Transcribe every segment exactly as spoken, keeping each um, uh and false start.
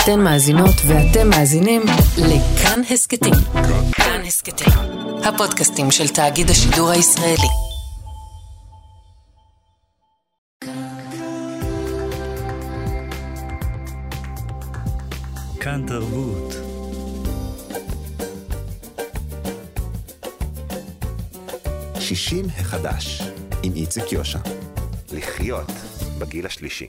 אתן מאזינות ואתם מאזינים לכאן הסקטים. כאן הסקטים, הפודקאסטים של תאגיד השידור הישראלי. כאן תרבות. שישים החדש עם איציק יושע. לחיות בגיל השלישי.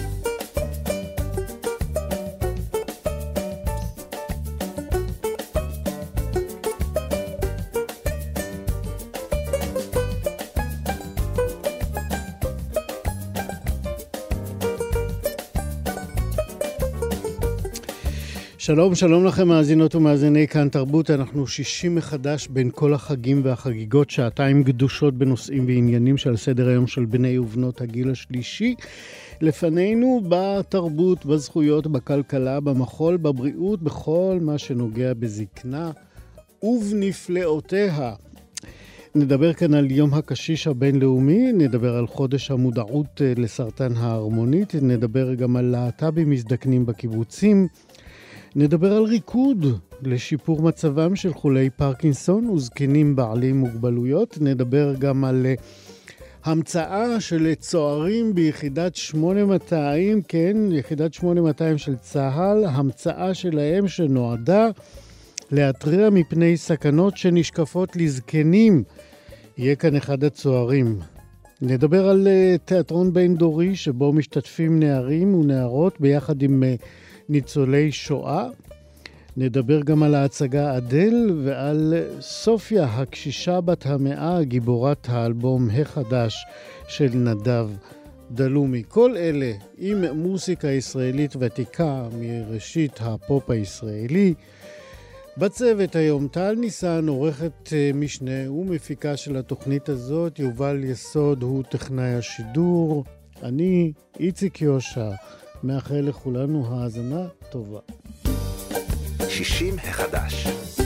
שלום, שלום לכם מאזינות ומאזיני כאן תרבות. אנחנו שישים מחדש בין כל החגים והחגיגות, שעתיים גדושות בנושאים ועניינים שעל סדר היום של בני ובנות הגיל השלישי. לפנינו בתרבות, בזכויות, בכלכלה, במחול, בבריאות, בכל מה שנוגע בזקנה ובנפלאותיה. נדבר כאן על יום הקשיש הבינלאומי, נדבר על חודש המודעות לסרטן ההרמונית, נדבר גם על להט"בים מזדקנים בקיבוצים, נדבר על ריקוד לשיפור מצבם של חולי פרקינסון וזקנים בעלי מוגבלויות. נדבר גם על המצאה של צוערים ביחידת שמונה מאתיים, כן, יחידת שמונה מאתיים של צה"ל, המצאה שלהם שנועדה להתריע מפני סכנות שנשקפות לזקנים. יהיה כאן אחד הצוערים. נדבר על תיאטרון בין דורי שבו משתתפים נערים ונערות ביחד עם ניצולי שואה. נדבר גם על ההצגה אדל ועל סופיה, הקשישה בת המאה, גיבורת האלבום החדש של נדב דלומי. כל אלה עם מוסיקה ישראלית ותיקה מראשית הפופ הישראלי. בצוות היום טל ניסן, עורכת משנה ומפיקה של התוכנית הזאת, יובל יסוד הוא טכנאי השידור, אני איציק יושע. מאחל לכולנו האזנה טובה. שישים החדש.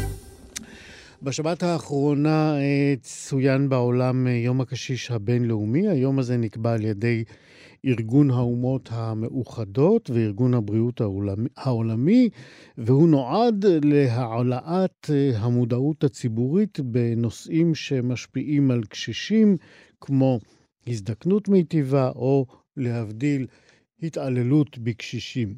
בשבת האחרונה צוין בעולם יום הקשיש הבינלאומי. היום הזה נקבע על ידי ארגון האומות המאוחדות וארגון הבריאות העולמי, העולמי, והוא נועד להעלאת המודעות הציבורית בנושאים שמשפיעים על קשישים, כמו הזדקנות מיטיבה או להבדיל התעללות בקשישים.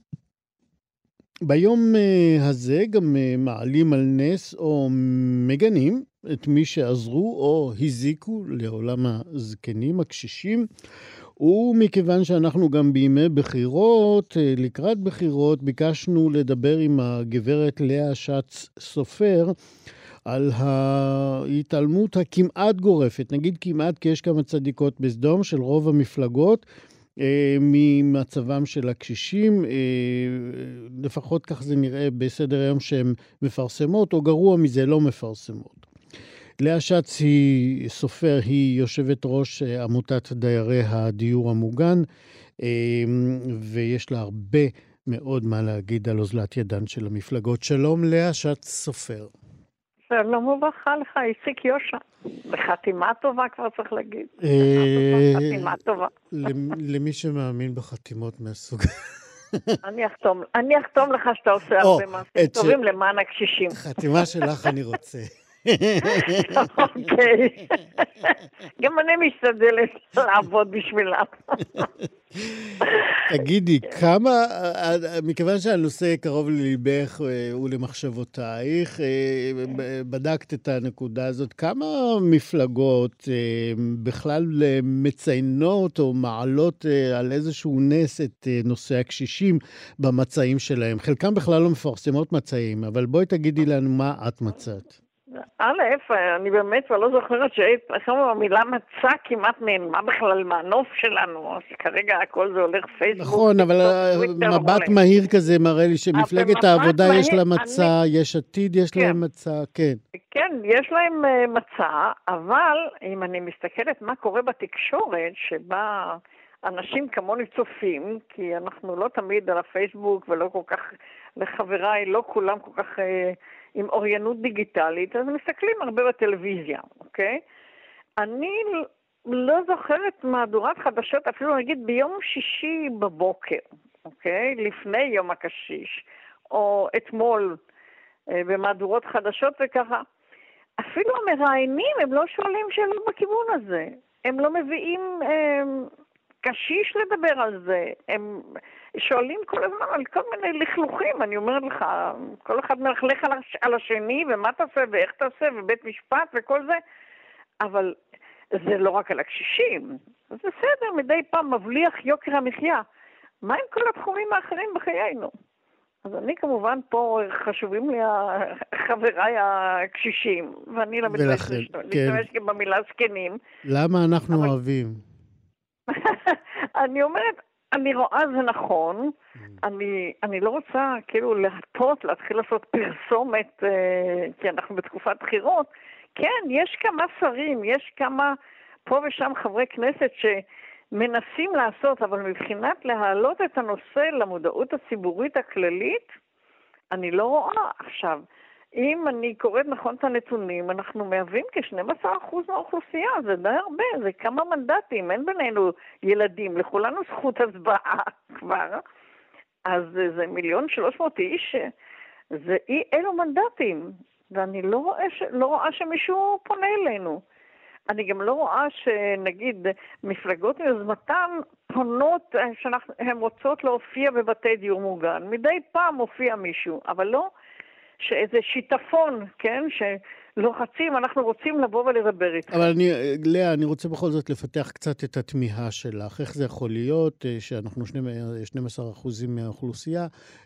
ביום הזה גם מעלים על נס או מגנים את מי שעזרו או הזיקו לעולם הזקנים הקשישים, ומכיוון שאנחנו גם בימי בחירות, לקראת בחירות, ביקשנו לדבר עם הגברת לאה שץ סופר על ההתעלמות הכמעט גורפת, נגיד כמעט כי יש כמה צדיקות בסדום של רוב המפלגות, ממצבם של הקשישים, לפחות כך זה נראה בסדר היום שהן מפרסמות, או גרוע מזה לא מפרסמות. לאה שץ היא סופר, היא יושבת ראש עמותת דיירי הדיור המוגן, ויש לה הרבה מאוד מה להגיד על אוזלת ידן של המפלגות. שלום לאה שץ סופר. שלום וברכה לך, איציק יושע. בחתימה טובה כבר צריך להגיד. חתימה טובה. למי שמאמין בחתימות מהסוג. אני אחתום, אני אחתום לך שאתה עושה הרבה מעשים טובים למען הקשישים. חתימה שלך אני רוצה. אוקיי. גם אני משתדלת לעבוד בשבילה. תגידי, כמה, מכיוון שהנושא קרוב לליבך ולמחשבותייך, בדקת את הנקודה הזאת, כמה מפלגות בכלל מציינות או מעלות על איזשהו נס את נושא הקשישים במצעים שלהם? חלקם בכלל לא מפרסמות מצעים, אבל בואי תגידי לנו מה את מצאת. א', אני באמת כבר לא זוכרת שהמילה מצא כמעט נעלמה בכלל מהנוף שלנו, אז כרגע הכל זה הולך פייסבוק. נכון, אבל מבט מהיר כזה מראה לי שמפלגת העבודה יש לה מצא, יש עתיד יש להם מצא, כן. כן, יש להם מצא, אבל אם אני מסתכלת מה קורה בתקשורת, שבה אנשים כמוני צופים, כי אנחנו לא תמיד על הפייסבוק ולא כל כך, לחבריי, לא כולם כל כך עם אוריינות דיגיטלית, אז מסתכלים הרבה בטלוויזיה, אוקיי? אני לא זוכרת מהדורת חדשות, אפילו נגיד ביום שישי בבוקר, אוקיי? לפני יום הקשיש, או אתמול במהדורות חדשות וככה. אפילו המראיינים הם לא שואלים שאלות בכיוון הזה. הם לא מביאים הם, קשיש לדבר על זה. הם שואלים כל הזמן על כל מיני לכלוכים. אני אומרת לך, כל אחד מלכלך על, הש... על השני, ומה תעשה ואיך תעשה, ובית משפט וכל זה. אבל זה לא רק על הקשישים. זה בסדר, מדי פעם מבליח יוקר המחיה. מה עם כל התחומים האחרים בחיינו? אז אני כמובן פה חשובים לי חבריי הקשישים, ואני לא מתמשך גם במילה זקנים. למה אנחנו אבל... אוהבים? אני אומרת, אני רואה זה נכון, אני, אני לא רוצה כאילו להטות, להתחיל לעשות פרסומת, כי אנחנו בתקופת בחירות. כן, יש כמה שרים, יש כמה פה ושם חברי כנסת ש... מנסים לעשות, אבל מבחינת להעלות את הנושא למודעות הציבורית הכללית, אני לא רואה. עכשיו, אם אני קוראת נכון את הנתונים, אנחנו מהווים כ-שנים עשר אחוז מהאוכלוסייה, זה די הרבה, זה כמה מנדטים, אין בינינו ילדים, לכולנו זכות הצבעה כבר, אז זה מיליון שלוש מאות איש, זה אי אלו מנדטים, ואני לא רואה, ש... לא רואה שמישהו פונה אלינו. אני גם לא רואה שנגיד מפלגות מיוזמתן פונות שהן רוצות להופיע בבתי דיור מוגן. מדי פעם מופיע מישהו, אבל לא שאיזה שיטפון, כן, שלוחצים, אנחנו רוצים לבוא ולדבר איתך. אבל אני, לאה, אני רוצה בכל זאת לפתח קצת את התמיהה שלך. איך זה יכול להיות שאנחנו שנים עשר אחוזים מהאוכלוסייה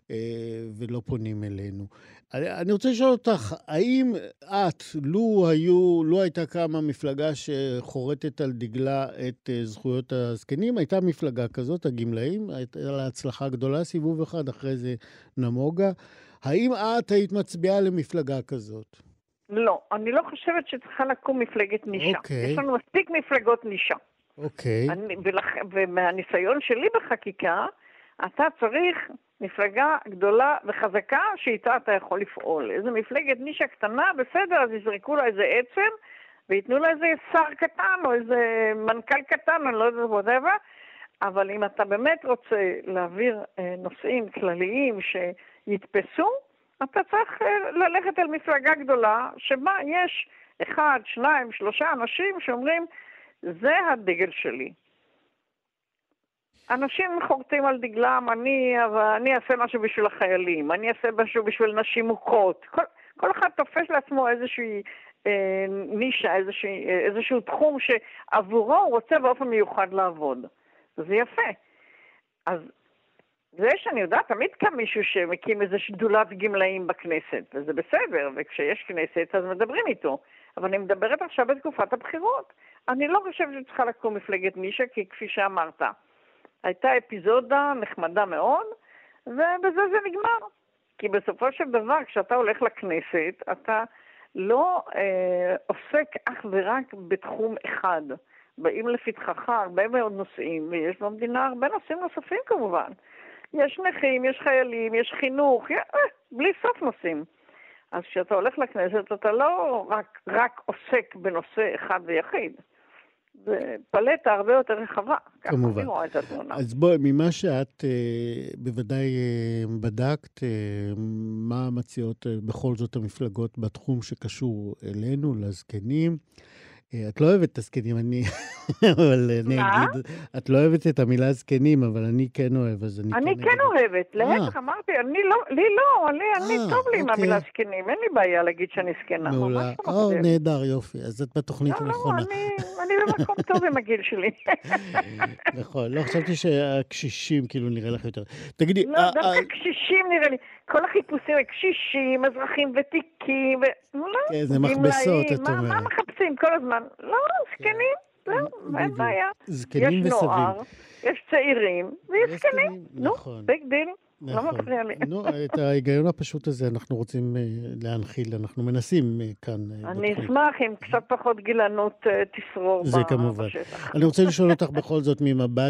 ולא פונים אלינו? אני רוצה לשאול אותך, האם את, לו היו, לו הייתה קמה מפלגה שחורטת על דגלה את זכויות הזקנים, הייתה מפלגה כזאת, הגמלאים, הייתה לה הצלחה גדולה, סיבוב אחד, אחרי זה נמוגה. האם את היית מצביעה למפלגה כזאת? לא, אני לא חושבת שצריכה לקום מפלגת נישה. אוקיי. יש לנו מספיק מפלגות נישה. אוקיי. אני, ולח, ומהניסיון שלי בחקיקה, אתה צריך מפלגה גדולה וחזקה שאיתה אתה יכול לפעול. איזו מפלגת נישה קטנה, בסדר, אז יזרקו לה איזה עצם, ויתנו לה איזה שר קטן, או איזה מנכ"ל קטן, אני לא יודעת whatever, אבל אם אתה באמת רוצה להעביר אה, נושאים כלליים שיתפסו, אתה צריך אה, ללכת אל מפלגה גדולה, שבה יש אחד, שניים, שלושה אנשים שאומרים, זה הדגל שלי. אנשים חורטים על דגלם, אני, אני אעשה משהו בשביל החיילים, אני אעשה משהו בשביל נשים מוכות. כל, כל אחד תופס לעצמו איזושהי אה, נישה, איזושהי, איזשהו תחום שעבורו הוא רוצה באופן מיוחד לעבוד. זה יפה. אז זה שאני יודעת, תמיד קם מישהו שמקים איזו שדולת גמלאים בכנסת, וזה בסדר, וכשיש כנסת אז מדברים איתו. אבל אני מדברת עכשיו בתקופת הבחירות. אני לא חושבת שצריכה לקום מפלגת נישה, כי כפי שאמרת, הייתה אפיזודה נחמדה מאוד, ובזה זה נגמר. כי בסופו של דבר, כשאתה הולך לכנסת, אתה לא אה, עוסק אך ורק בתחום אחד. באים לפתחך הרבה מאוד נושאים, ויש במדינה הרבה נושאים נוספים כמובן. יש נכים, יש חיילים, יש חינוך, אה, בלי סוף נושאים. אז כשאתה הולך לכנסת, אתה לא רק, רק עוסק בנושא אחד ויחיד. זה פלטה הרבה יותר רחבה. כמובן. אז בואי, ממה שאת אה, בוודאי אה, בדקת, אה, מה מציעות אה, בכל זאת המפלגות בתחום שקשור אלינו, לזקנים, את לא אוהבת את הזקנים, אני, אבל אני אגיד, את לא אוהבת את המילה זקנים, אבל אני כן אוהב, אז אני כן... אני כן אוהבת, להפך, אמרתי, אני לא, לי לא, אני טוב לי עם המילה זקנים, אין לי בעיה להגיד שאני זקנה. מעולה, או, נהדר, יופי, אז את בתוכנית הנכונה. לא, לא, אני במקום טוב עם הגיל שלי. נכון, לא, חשבתי שהקשישים כאילו נראה לך יותר. תגידי... לא, דווקא קשישים נראה לי, כל החיפושים, קשישים, אזרחים ותיקים, כן, זה מכבסות, את אומרת. מה מחפשים כל הזמן? לא, זקנים, לא, אין בעיה. זקנים וסבים. יש נוער, יש צעירים, ויש זקנים. נו, ביג דיל, לא מפריע לי. נו, את ההיגיון הפשוט הזה אנחנו רוצים להנחיל, אנחנו מנסים כאן. אני אשמח אם קצת פחות גילנות תשרור בשטח. זה כמובן. אני רוצה לשאול אותך בכל זאת ממבט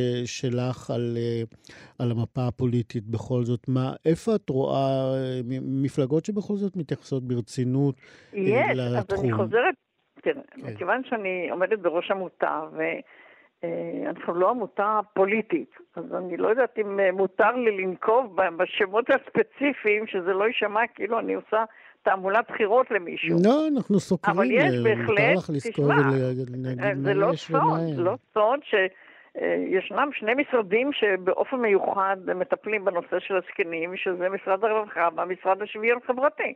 שלך על המפה הפוליטית בכל זאת, איפה את רואה מפלגות שבכל זאת מתייחסות ברצינות לתחום? יש, אז אני חוזרת, מכיוון שאני עומדת בראש עמותה, אנחנו לא עמותה פוליטית, אז אני לא יודעת אם מותר לי לנקוב בשמות הספציפיים, שזה לא יישמע כאילו אני עושה תעמולת בחירות למישהו. לא, אנחנו סוקרים. אבל יש בהחלט, תשמע, זה לא סוד, לא סוד שישנם שני משרדים שבאופן מיוחד מטפלים בנושא של הזקנים, שזה משרד הרווחה והמשרד השוויון חברתי.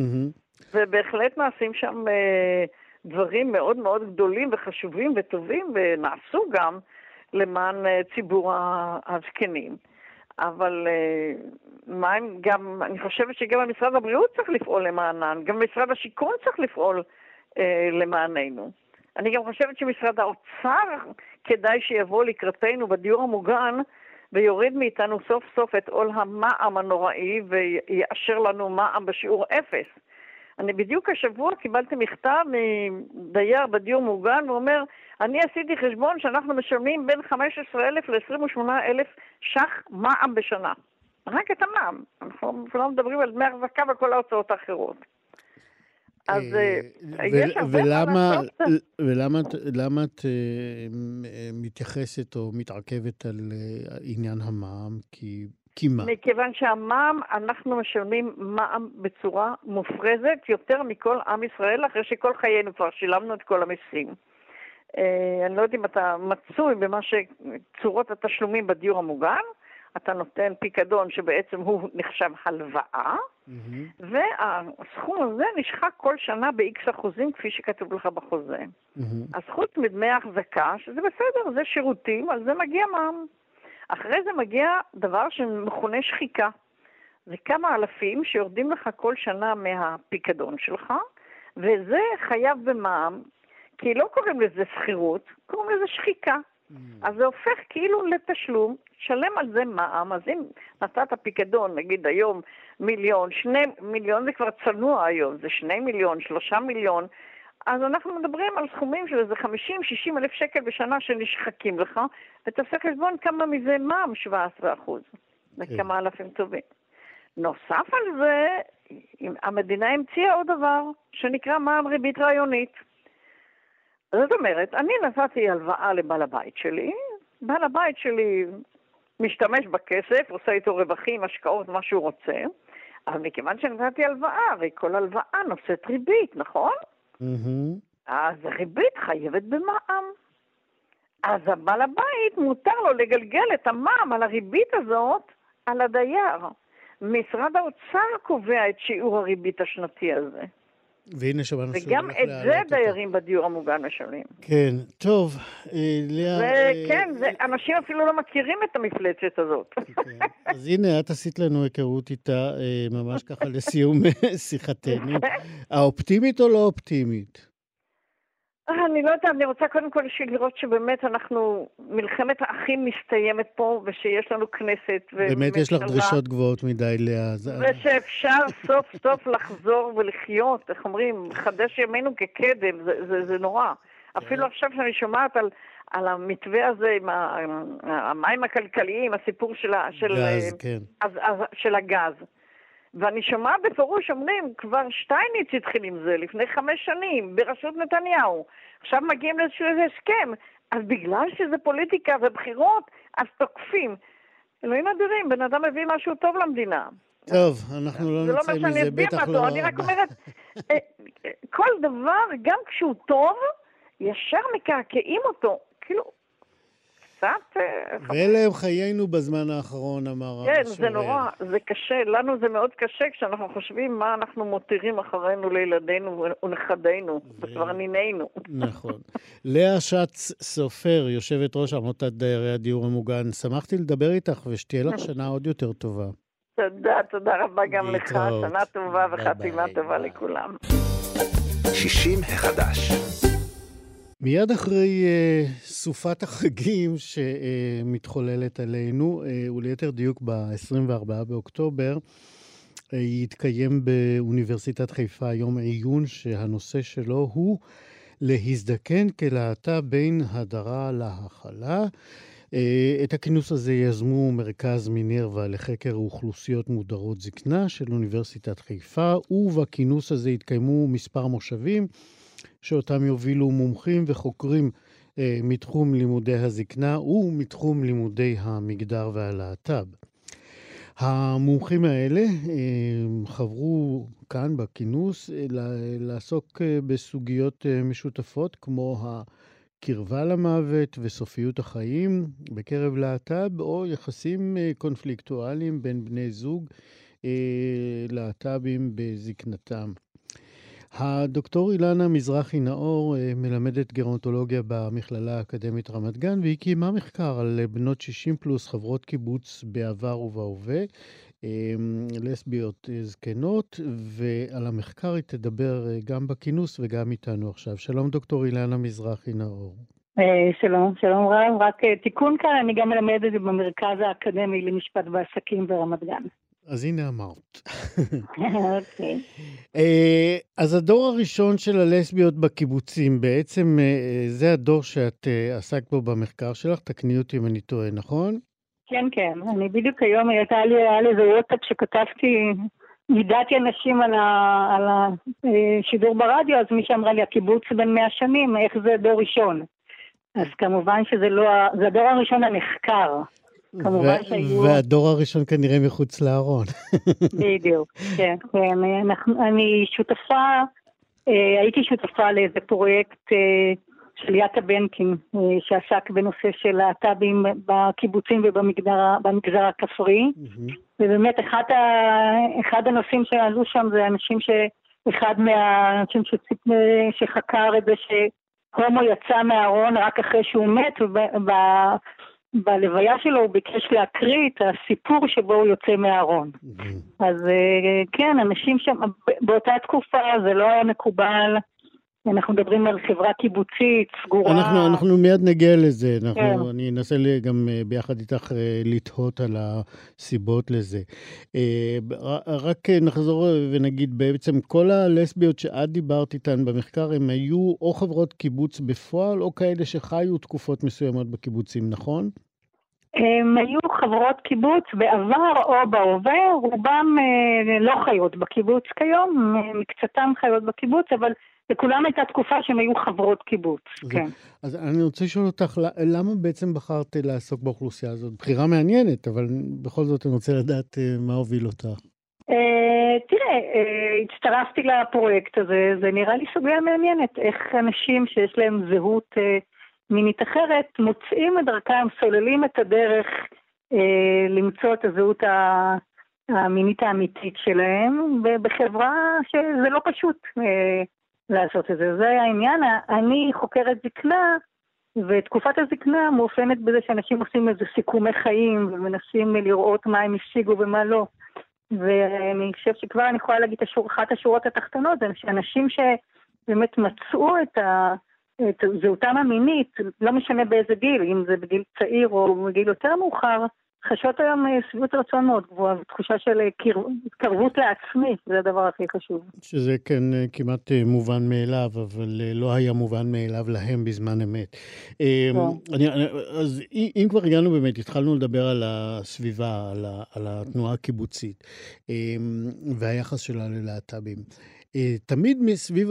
ובהחלט נעשים שם דברים מאוד מאוד גדולים וחשובים וטובים, ונעשו גם למען ציבור הזקנים. אבל מה הם גם, אני חושבת שגם המשרד הבריאות צריך לפעול למענן, גם משרד השיכון צריך לפעול אה, למעננו. אני גם חושבת שמשרד האוצר כדאי שיבוא לקראתנו בדיור המוגן, ויוריד מאיתנו סוף סוף את עול המע"מ הנוראי, ויאשר לנו מע"מ בשיעור אפס. אני בדיוק השבוע קיבלתי מכתב מדייר בדיור מוגן, ואומר, אני עשיתי חשבון שאנחנו משלמים בין חמישה עשר אלף ל-עשרים ושמונה אלף ש"ח מע"מ בשנה. רק את המע"מ. אנחנו לא מדברים על דמי החזקה וכל ההוצאות האחרות. אז יש הרבה מה לעשות. ולמה את מתייחסת או מתעכבת על עניין המע"מ? כי... כמה? מכיוון שהמע"מ, אנחנו משלמים מע"מ בצורה מופרזת יותר מכל עם ישראל, אחרי שכל חיינו כבר שילמנו את כל המיסים. אני לא יודעת אם אתה מצוי במה שצורות התשלומים בדיור המוגן, אתה נותן פיקדון שבעצם הוא נחשב הלוואה, mm-hmm. והסכום הזה נשחק כל שנה ב-X אחוזים כפי שכתוב לך בחוזה. Mm-hmm. אז חוץ מדמי החזקה, שזה בסדר, זה שירותים, על זה מגיע מע"מ. אחרי זה מגיע דבר שמכונה שחיקה. זה כמה אלפים שיורדים לך כל שנה מהפיקדון שלך, וזה חייב במע"מ, כי לא קוראים לזה שכירות, קוראים לזה שחיקה. Mm. אז זה הופך כאילו לתשלום, שלם על זה מע"מ. אז אם נתת פיקדון, נגיד היום מיליון, שני מיליון, זה כבר צנוע היום, זה שני מיליון, שלושה מיליון, אז אנחנו מדברים על סכומים של איזה חמישים שישים אלף שקל בשנה שנשחקים לך, ותעשה חשבון כמה מזה מע"מ שבעה עשר אחוז, וכמה אלפים טובים. נוסף על זה, המדינה המציאה עוד דבר, שנקרא מע"מ ריבית רעיונית. זאת אומרת, אני נתתי הלוואה לבעל הבית שלי, בעל הבית שלי משתמש בכסף, עושה איתו רווחים, השקעות, מה שהוא רוצה, אבל מכיוון שנתתי הלוואה, הרי כל הלוואה נושאת ריבית, נכון? Mm-hmm. אז הריבית חייבת במע"מ. אז הבעל הבית מותר לו לגלגל את המע"מ על הריבית הזאת על הדייר. משרד האוצר קובע את שיעור הריבית השנתי הזה. והנה שמענו וגם את זה דיירים בדיור המוגן משלמים. כן, טוב. לאה... וכן, זה, אנשים אפילו לא מכירים את המפלצת הזאת. כן. אז הנה, את עשית לנו היכרות איתה, ממש ככה לסיום שיחתנו. האופטימית או לא אופטימית? אני לא יודעת, אני רוצה קודם כל לראות שבאמת אנחנו, מלחמת האחים מסתיימת פה, ושיש לנו כנסת. באמת יש לך דרישות גבוהות מדי, לאה. ושאפשר סוף סוף לחזור ולחיות, איך אומרים, חדש ימינו כקדם, זה, זה, זה נורא. אפילו עכשיו שאני שומעת על, על המתווה הזה, עם המים הכלכליים, הסיפור של, של, גז, כן. אז, אז, של הגז. ואני שומעת בפירוש אומרים, כבר שטייניץ התחיל עם זה לפני חמש שנים, בראשות נתניהו. עכשיו מגיעים לאיזשהו הסכם. אז בגלל שזה פוליטיקה ובחירות, אז תוקפים. אלוהים אדירים, בן אדם מביא משהו טוב למדינה. טוב, אנחנו לא נצא מזה, בטח לא... אני רק אומרת, כל דבר, גם כשהוא טוב, ישר מקעקעים אותו. כאילו... ואלה הם חיינו בזמן האחרון, אמר. כן, זה נורא, זה קשה, לנו זה מאוד קשה כשאנחנו חושבים מה אנחנו מותירים אחרינו לילדינו ונכדינו, וכבר נינינו. נכון. לאה שץ סופר, יושבת ראש עמותת דיירי הדיור המוגן, שמחתי לדבר איתך ושתהיה לך שנה עוד יותר טובה. תודה, תודה רבה גם לך, שנה טובה וחתימה טובה לכולם. שישים החדש. מיד אחרי uh, סופת החגים שמתחוללת עלינו, uh, וליתר דיוק ב-עשרים וארבעה באוקטובר, uh, יתקיים באוניברסיטת חיפה יום עיון שהנושא שלו הוא להזדקן כלהט"ב בין הדרה להכלה. Uh, את הכינוס הזה יזמו מרכז מינרווה לחקר אוכלוסיות מודרות זקנה של אוניברסיטת חיפה, ובכינוס הזה יתקיימו מספר מושבים, שאותם יובילו מומחים וחוקרים מתחום לימודי הזקנה ומתחום לימודי המגדר והלהט"ב. המומחים האלה חברו כאן בכינוס לעסוק בסוגיות משותפות כמו הקרבה למוות וסופיות החיים בקרב להט"ב, או יחסים קונפליקטואליים בין בני זוג להט"בים בזקנתם. הדוקטור אילנה מזרחי נאור מלמדת גרונטולוגיה במכללה האקדמית רמת גן, והיא קיימה מחקר על בנות שישים פלוס חברות קיבוץ בעבר ובהווה, לסביות זקנות, ועל המחקר היא תדבר גם בכינוס וגם איתנו עכשיו. שלום דוקטור אילנה מזרחי נאור. שלום, שלום רב. רק תיקון כאן, אני גם מלמדת במרכז האקדמי למשפט ועסקים ברמת גן. אז הנה אמרת. אוקיי. אז הדור הראשון של הלסביות בקיבוצים, בעצם זה הדור שאת עסקת בו במחקר שלך, תקני אותי אם אני טועה, נכון? כן, כן. אני בדיוק היום, הייתה לי, היה לי איזה וואטסאפ שכתבתי, ידעתי אנשים על, ה, על השידור ברדיו, אז מי שאמרה לי, הקיבוץ בין מאה שנים, איך זה דור ראשון? אז כמובן שזה לא, זה הדור הראשון הנחקר. ו- שהיו... והדור הראשון כנראה מחוץ לארון. בדיוק, כן. אנחנו, אני שותפה, הייתי שותפה לאיזה פרויקט של יאטה בנקין, שעסק בנושא של להט"בים בקיבוצים ובמגזר במגזר הכפרי, mm-hmm. ובאמת אחד, ה, אחד הנושאים שעלו שם זה אנשים ש... אחד מהאנשים שציפ... שחקר את זה שהומו יצא מהארון רק אחרי שהוא מת, וב... בלוויה שלו הוא ביקש להקריא את הסיפור שבו הוא יוצא מהארון. Mm-hmm. אז כן, אנשים שם, באותה תקופה זה לא היה מקובל, אנחנו מדברים על חברה קיבוצית, סגורה. אנחנו, אנחנו מיד נגיע לזה, אנחנו, כן. אני אנסה גם ביחד איתך לתהות על הסיבות לזה. רק נחזור ונגיד, בעצם כל הלסביות שאת דיברת איתן במחקר, הם היו או חברות קיבוץ בפועל, או כאלה שחיו תקופות מסוימות בקיבוצים, נכון? הם היו חברות קיבוץ בעבר או בהווה, רובם לא חיות בקיבוץ כיום, מקצתם חיות בקיבוץ, אבל לכולם הייתה תקופה שהם היו חברות קיבוץ, אז, כן. אז אני רוצה לשאול אותך, למה בעצם בחרת לעסוק באוכלוסייה הזאת? בחירה מעניינת, אבל בכל זאת אני רוצה לדעת מה הוביל אותך. תראה, הצטרפתי לפרויקט הזה, זה נראה לי סוגיה מעניינת, איך אנשים שיש להם זהות מינית אחרת, מוצאים את דרכם, סוללים את הדרך למצוא את הזהות המינית האמיתית שלהם, ובחברה שזה לא פשוט לעשות את זה. זה היה העניין. אני חוקרת זקנה, ותקופת הזקנה מאופיינת בזה שאנשים עושים איזה סיכומי חיים, ומנסים לראות מה הם השיגו ומה לא. ואני חושב שכבר אני יכולה להגיד אחת השורות התחתונות, זה שאנשים שבאמת מצאו את, ה, את זהותם המינית, לא משנה באיזה גיל, אם זה בגיל צעיר או בגיל יותר מאוחר, חשות היום סביבות רצון מאוד גבוהה, ותחושה של התקרבות לעצמי, זה הדבר הכי חשוב. שזה כן כמעט מובן מאליו, אבל לא היה מובן מאליו להם בזמן אמת. אני, אז אם כבר הגענו באמת, התחלנו לדבר על הסביבה, על, על התנועה הקיבוצית, והיחס שלה ללהט"בים. תמיד מסביב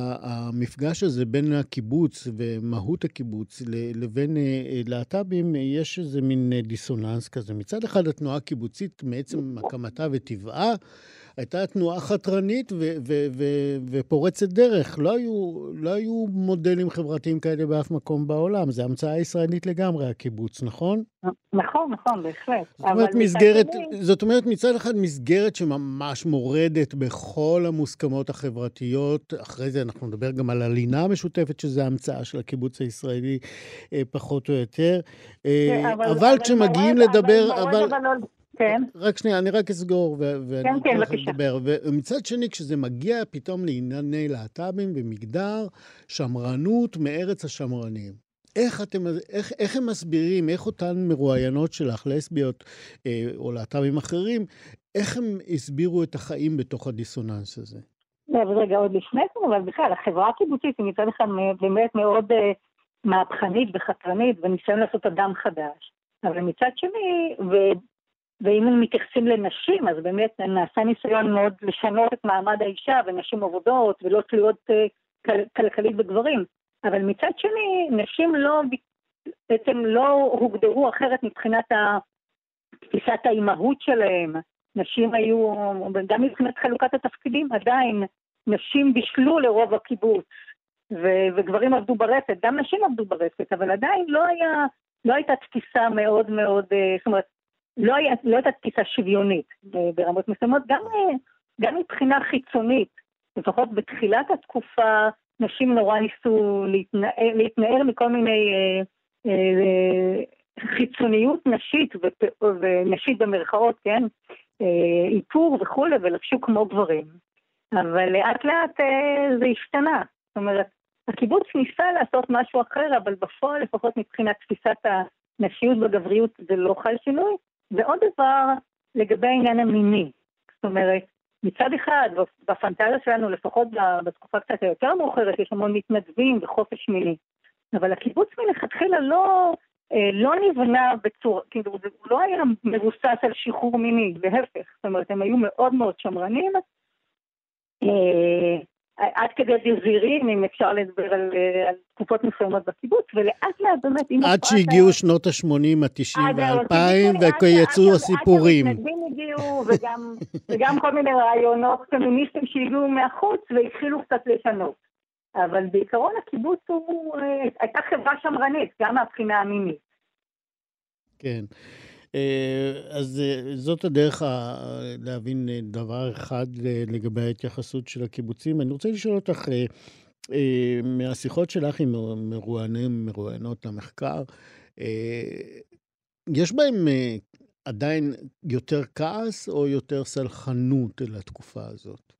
המפגש הזה בין הקיבוץ ומהות הקיבוץ לבין להט"בים יש איזה מין דיסוננס כזה. מצד אחד התנועה הקיבוצית מעצם הקמתה וטבעה הייתה תנועה חתרנית ו- ו- ו- ופורצת דרך. לא היו, לא היו מודלים חברתיים כאלה באף מקום בעולם. זה המצאה ישראלית לגמרי, הקיבוץ, נכון? נכון, נכון, בהחלט. זאת אומרת, מסגרת, זאת אומרת, מצד אחד מסגרת שממש מורדת בכל המוסכמות החברתיות. אחרי זה אנחנו נדבר גם על הלינה המשותפת, שזה המצאה של הקיבוץ הישראלי, פחות או יותר. אבל, אבל כשמגיעים מורד, לדבר... אבל, אבל... אבל... כן. רק שנייה, אני רק אסגור ואני כן, כן, אתחיל לדבר. ומצד שני, כשזה מגיע פתאום לענייני להט"בים ומגדר, שמרנות מארץ השמרנים. איך אתם, איך, איך הם מסבירים, איך אותן מרואיינות שלך, לסביות אה, או להט"בים אחרים, איך הם הסבירו את החיים בתוך הדיסוננס הזה? לא, אבל רגע, עוד לפני זה, אבל בכלל, החברה הקיבוצית היא מצד אחד באמת מאוד אה, מהפכנית וחתרנית, וניסיון לעשות אדם חדש. אבל מצד שני, ו... ואם הם מתייחסים לנשים, אז באמת נעשה ניסיון מאוד לשנות את מעמד האישה, ונשים עבודות, ולא תלויות כל, כלכלית בגברים. אבל מצד שני, נשים לא, בעצם לא הוגדרו אחרת מבחינת תפיסת האימהות שלהם. נשים היו, גם מבחינת חלוקת התפקידים, עדיין נשים בישלו לרוב הקיבוץ, ו- וגברים עבדו ברפת, גם נשים עבדו ברפת, אבל עדיין לא היה, לא הייתה תפיסה מאוד מאוד, זאת אומרת, לא, היה, לא הייתה תפיסה שוויונית ברמות מסוימות, גם, גם מבחינה חיצונית, לפחות בתחילת התקופה, נשים נורא ניסו להתנער, להתנער מכל מיני אה, אה, חיצוניות נשית, ופ... ונשית במרכאות, כן? אה, איפור וכו', ולבשו כמו גברים. אבל לאט לאט אה, זה השתנה. זאת אומרת, הקיבוץ ניסה לעשות משהו אחר, אבל בפועל, לפחות מבחינת תפיסת הנשיות בגבריות, זה לא חל שינוי. ועוד דבר לגבי העניין המיני. זאת אומרת, מצד אחד, בפנטזיה שלנו, לפחות בתקופה קצת יותר מאוחרת, יש המון מתנדבים וחופש מיני. אבל הקיבוץ מלכתחילה לא, לא נבנה בצורה, כאילו, הוא לא היה מבוסס על שחרור מיני, להפך. זאת אומרת, הם היו מאוד מאוד שמרנים, עד כדי דזירים, אם אפשר לדבר על, על תקופות מסוימות בקיבוץ, ולאט לאט באמת... עד שהגיעו ה... שנות ה-שמונים, ה-תשעים וה-אלפיים, ויצאו הסיפורים. עד המתנדבים הגיעו, וגם, וגם כל מיני רעיונות פמיניסטים שהגיעו מהחוץ, והתחילו קצת לשנות. אבל בעיקרון הקיבוץ הוא... הייתה חברה שמרנית, גם מהבחינה המינית. כן. אז זאת הדרך להבין דבר אחד לגבי ההתייחסות של הקיבוצים. אני רוצה לשאול אותך, מהשיחות שלך עם מרואיינים, מרואיינות למחקר, יש בהם עדיין יותר כעס או יותר סלחנות לתקופה הזאת?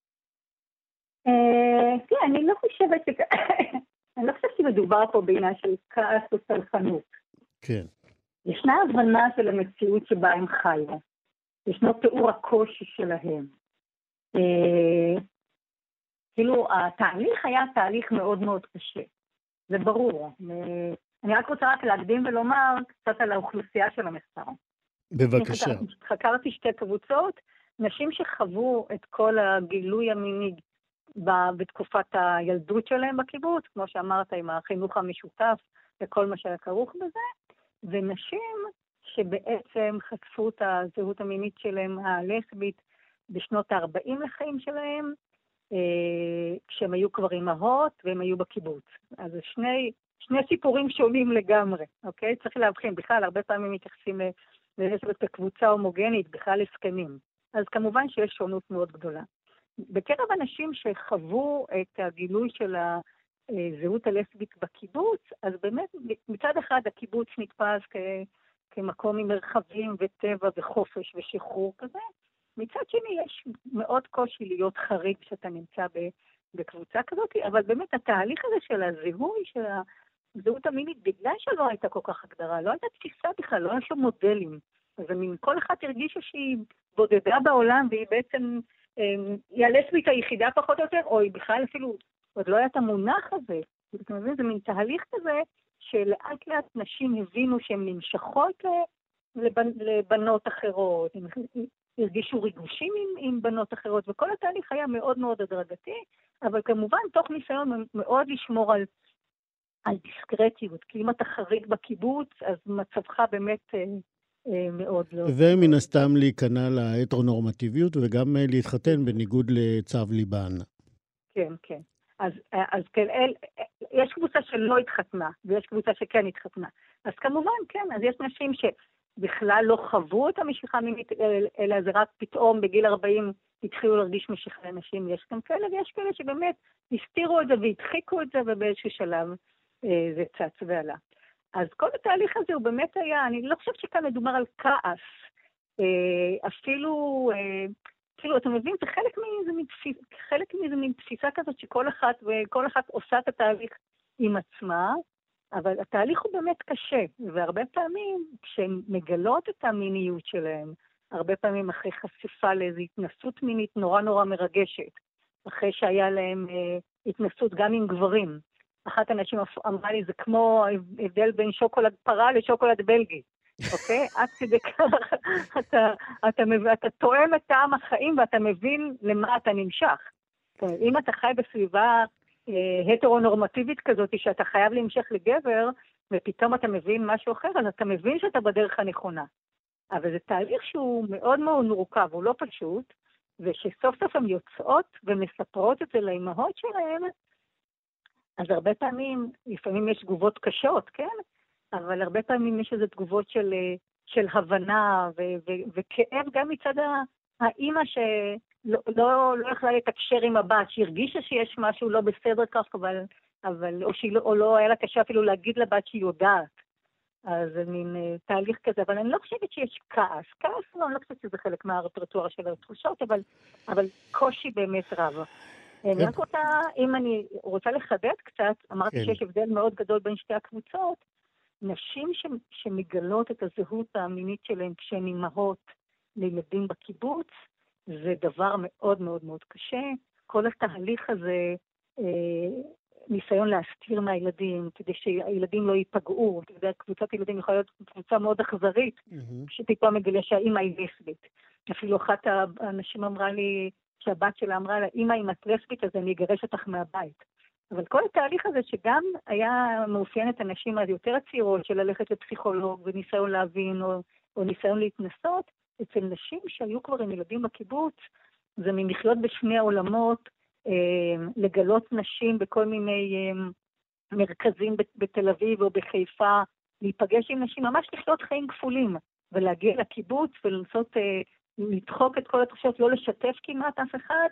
כן, אני לא חושבת ש... אני לא חושבת שמדובר פה בעניין של כעס או סלחנות. כן. ישנה הבנה של המציאות שבה הם חיו. ישנו תיאור הקושי שלהם. אה, כאילו, התהליך היה תהליך מאוד מאוד קשה. זה ברור. אה, אני רק רוצה רק להקדים ולומר קצת על האוכלוסייה של המחקר. בבקשה. חקרתי שתי קבוצות, נשים שחוו את כל הגילוי המיני בתקופת הילדות שלהם בקיבוץ, כמו שאמרת, עם החינוך המשותף וכל מה שהיה כרוך בזה, ונשים שבעצם חשפו את הזהות המינית שלהם הלסבית בשנות ה-ארבעים לחיים שלהם, כשהם היו כבר אימהות והם היו בקיבוץ. אז זה שני, שני סיפורים שונים לגמרי, אוקיי? צריך להבחין, בכלל הרבה פעמים מתייחסים ללסבית כקבוצה הומוגנית, בכלל לזקנים. אז כמובן שיש שונות מאוד גדולה. בקרב אנשים שחוו את הגילוי של ה... זהות הלסבית בקיבוץ, אז באמת מצד אחד הקיבוץ נתפס כ, כמקום עם מרחבים וטבע וחופש ושחרור כזה, מצד שני יש מאוד קושי להיות חריג שאתה נמצא בקבוצה כזאת, אבל באמת התהליך הזה של הזיהוי, של הזהות המינית, בגלל שלא הייתה כל כך הגדרה, לא הייתה תפיסה בכלל, לא היה שם מודלים, אז כל אחד הרגישה שהיא בודדה בעולם והיא בעצם, היא הלסבית היחידה פחות או יותר, או היא בכלל אפילו עוד לא היה את המונח הזה. זה מין תהליך כזה שלאט לאט נשים הבינו שהן נמשכות לבנ... לבנות אחרות, הם הרגישו ריגושים עם, עם בנות אחרות, וכל התהליך היה מאוד מאוד הדרגתי, אבל כמובן תוך ניסיון מאוד לשמור על, על דיסקרטיות, כי אם אתה חריג בקיבוץ, אז מצבך באמת אה, אה, מאוד לא... ומן הסתם להיכנע להטרונורמטיביות, וגם להתחתן בניגוד לצו ליבן. כן, כן. אז, אז כן, אל, יש קבוצה שלא התחתנה, ויש קבוצה שכן התחתנה. אז כמובן, כן, אז יש נשים שבכלל לא חוו את המשיכה מינית, אלא זה רק פתאום בגיל ארבעים התחילו להרגיש משיכה לנשים. יש גם כאלה, ויש כאלה שבאמת הסתירו את זה והדחיקו את זה, ובאיזשהו שלב אה, זה צץ ועלה. אז כל התהליך הזה הוא באמת היה, אני לא חושבת שכאן מדובר על כעס, אה, אפילו... אה, כאילו, אתה מבין, זה חלק מאיזה מין תפיסה, חלק מאיזה מין תפיסה כזאת שכל אחת, וכל אחת עושה את התהליך עם עצמה, אבל התהליך הוא באמת קשה, והרבה פעמים כשהן מגלות את המיניות שלהן, הרבה פעמים אחרי חשיפה לאיזו התנסות מינית נורא נורא מרגשת, אחרי שהיה להם אה, התנסות גם עם גברים. אחת האנשים אמרה לי, זה כמו הבדל בין שוקולד פרה לשוקולד בלגי. אוקיי? עד כדי כך אתה, אתה, אתה תואם את טעם החיים ואתה מבין למה אתה נמשך. אם אתה חי בסביבה הטרונורמטיבית כזאת, שאתה חייב להמשך לגבר, ופתאום אתה מבין משהו אחר, אז אתה מבין שאתה בדרך הנכונה. אבל זה תהליך שהוא מאוד מאוד מורכב, הוא לא פשוט, ושסוף סוף הן יוצאות ומספרות את זה לאמהות שלהן, אז הרבה פעמים, לפעמים יש תגובות קשות, כן? אבל הרבה פעמים יש איזה תגובות של, של הבנה ו- ו- וכאב גם מצד האמא שלא לא, לא יכלה לתקשר עם הבת, שהרגישה שיש משהו לא בסדר כך, אבל, אבל או, לא, או לא היה לה קשה אפילו להגיד לבת שהיא יודעת. אז זה מין uh, תהליך כזה, אבל אני לא חושבת שיש כעס. כעס לא, אני לא חושבת שזה חלק מהרפרטואר של התחושות, אבל, אבל קושי באמת רב. אני רק רוצה, אם אני רוצה לחדד קצת, אמרתי שיש הבדל מאוד גדול בין שתי הקבוצות, נשים ש, שמגלות את הזהות המינית שלהן כשהן אימהות לילדים בקיבוץ, זה דבר מאוד מאוד מאוד קשה. כל התהליך הזה, אה, ניסיון להסתיר מהילדים, כדי שהילדים לא ייפגעו. אתה יודע, קבוצת ילדים יכולה להיות קבוצה מאוד אכזרית, mm-hmm. שטיפה מגלה שהאימא היא לסבית. אפילו אחת האנשים אמרה לי, שהבת שלה אמרה לה, אמא, אם את לסבית, אז אני אגרש אותך מהבית. אבל כל התהליך הזה שגם היה מאופיין את הנשים היותר הצעירות, של ללכת לפסיכולוג וניסיון להבין, או, או ניסיון להתנסות, אצל נשים שהיו כבר עם ילדים בקיבוץ, זה ממחיות בשני העולמות, אה, לגלות נשים בכל מיני אה, מרכזים בתל אביב או בחיפה, להיפגש עם נשים, ממש לחיות חיים כפולים, ולהגיע לקיבוץ ולנסות אה, לדחוק את כל התחושות, לא לשתף כמעט אף אחד,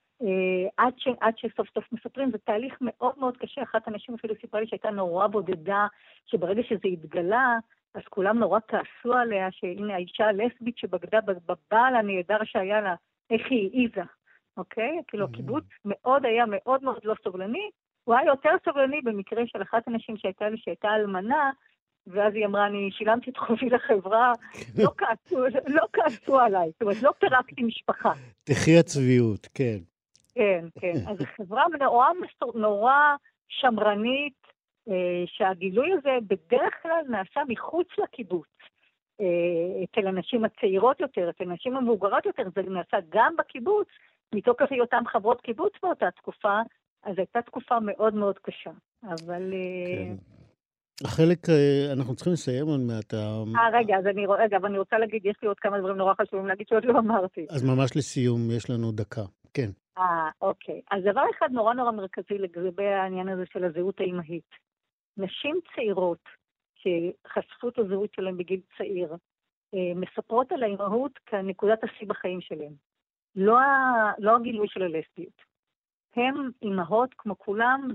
אה, עד, ש, עד שסוף סוף מספרים. זה תהליך מאוד מאוד קשה. אחת הנשים אפילו סיפרה לי שהייתה נורא בודדה, שברגע שזה התגלה, אז כולם נורא כעסו עליה, שהנה האישה הלסבית שבגדה בבעל הנהדר שהיה לה, איך היא העיזה, אוקיי? כאילו הקיבוץ מאוד היה מאוד מאוד לא סובלני, הוא היה יותר סובלני במקרה של אחת הנשים שהייתה לי, שהייתה אלמנה, ואז היא אמרה, אני שילמתי את חובי לחברה, לא כעסו, לא כעסו עליי, זאת אומרת, לא פירקתי משפחה. תחי הצביעות, כן. כן, כן. אז החברה נורא, נורא שמרנית, שהגילוי הזה בדרך כלל נעשה מחוץ לקיבוץ. אצל הנשים הצעירות יותר, אצל הנשים המבוגרות יותר, זה נעשה גם בקיבוץ, מתוקף היותן חברות קיבוץ באותה תקופה, אז הייתה תקופה מאוד מאוד קשה. אבל... כן. החלק, אנחנו צריכים לסיים עוד מעט. אה, רגע, אז אני, רגע, אבל אני רוצה להגיד, יש לי עוד כמה דברים נורא חשובים להגיד שעוד לא אמרתי. אז ממש לסיום, יש לנו דקה. כן. אה, אוקיי. אז דבר אחד נורא נורא מרכזי לגבי העניין הזה של הזהות האימהית. נשים צעירות שחשפו את הזהות שלהם בגיל צעיר, מספרות על האימהות כנקודת השיא בחיים שלהם. לא, לא הגילוי של הלסביות. הם אימהות כמו כולם,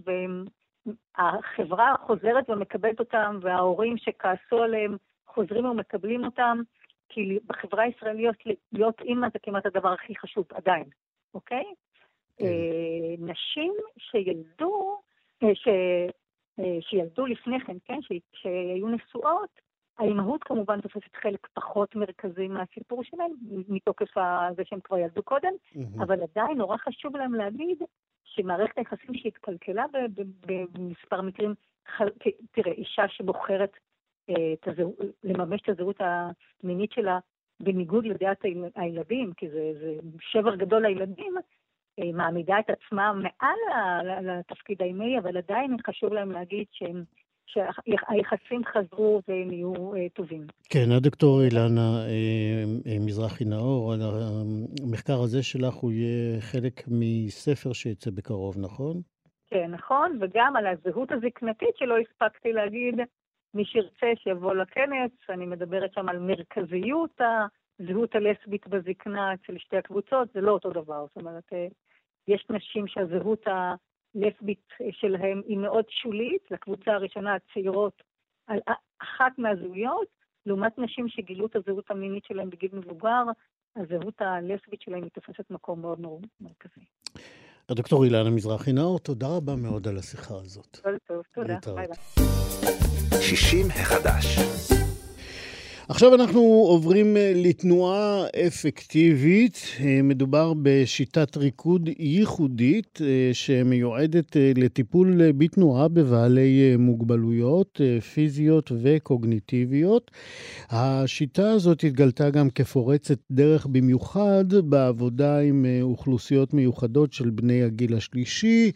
והחברה חוזרת ומקבלת אותם, וההורים שכעסו עליהם חוזרים ומקבלים אותם, כי בחברה הישראלית להיות אימא זה כמעט הדבר הכי חשוב, עדיין. אוקיי? כן. נשים שילדו, ש... שילדו לפני כן, כן? ש... שהיו נשואות, האימהות כמובן תופסת חלק פחות מרכזי מהסיפור שלהם, מתוקף זה שהם כבר ילדו קודם, mm-hmm. אבל עדיין נורא חשוב להם להגיד שמערכת היחסים שהתקלקלה במספר מקרים, תראה, אישה שבוחרת את הזהו... לממש את הזהות המינית שלה בניגוד לדעת הילדים, כי זה, זה שבר גדול לילדים, מעמידה את עצמה מעל לתפקיד האימי, אבל עדיין חשוב להם להגיד שהם, שהיחסים חזרו והם יהיו טובים. כן, הדוקטור אילנה מזרחי נאור, המחקר הזה שלך הוא יהיה חלק מספר שיצא בקרוב, נכון? כן, נכון, וגם על הזהות הזקנתית שלא הספקתי להגיד, מי שירצה שיבוא לכנס, אני מדברת שם על מרכזיות הזהות הלסבית בזקנה אצל שתי הקבוצות, זה לא אותו דבר. זאת אומרת, יש נשים שהזהות הלסבית שלהם היא מאוד שולית, לקבוצה הראשונה הצעירות על אחת מהזהויות, לעומת נשים שגילו את הזהות המינית שלהם בגיל מבוגר, הזהות הלסבית שלהם היא תופסת מקום מאוד מאוד מרכזי. הדוקטור אילנה מזרחי נאור, תודה רבה מאוד על השיחה הזאת. כל טוב, תודה. ביי ביי. שישים החדש. עכשיו אנחנו עוברים לתנועה אפקטיבית. מדובר בשיטת ריקוד ייחודית שמיועדת לטיפול בתנועה בבעלי מוגבלויות פיזיות וקוגניטיביות. השיטה הזאת התגלתה גם כפורצת דרך במיוחד בעבודה עם אוכלוסיות מיוחדות של בני הגיל השלישי,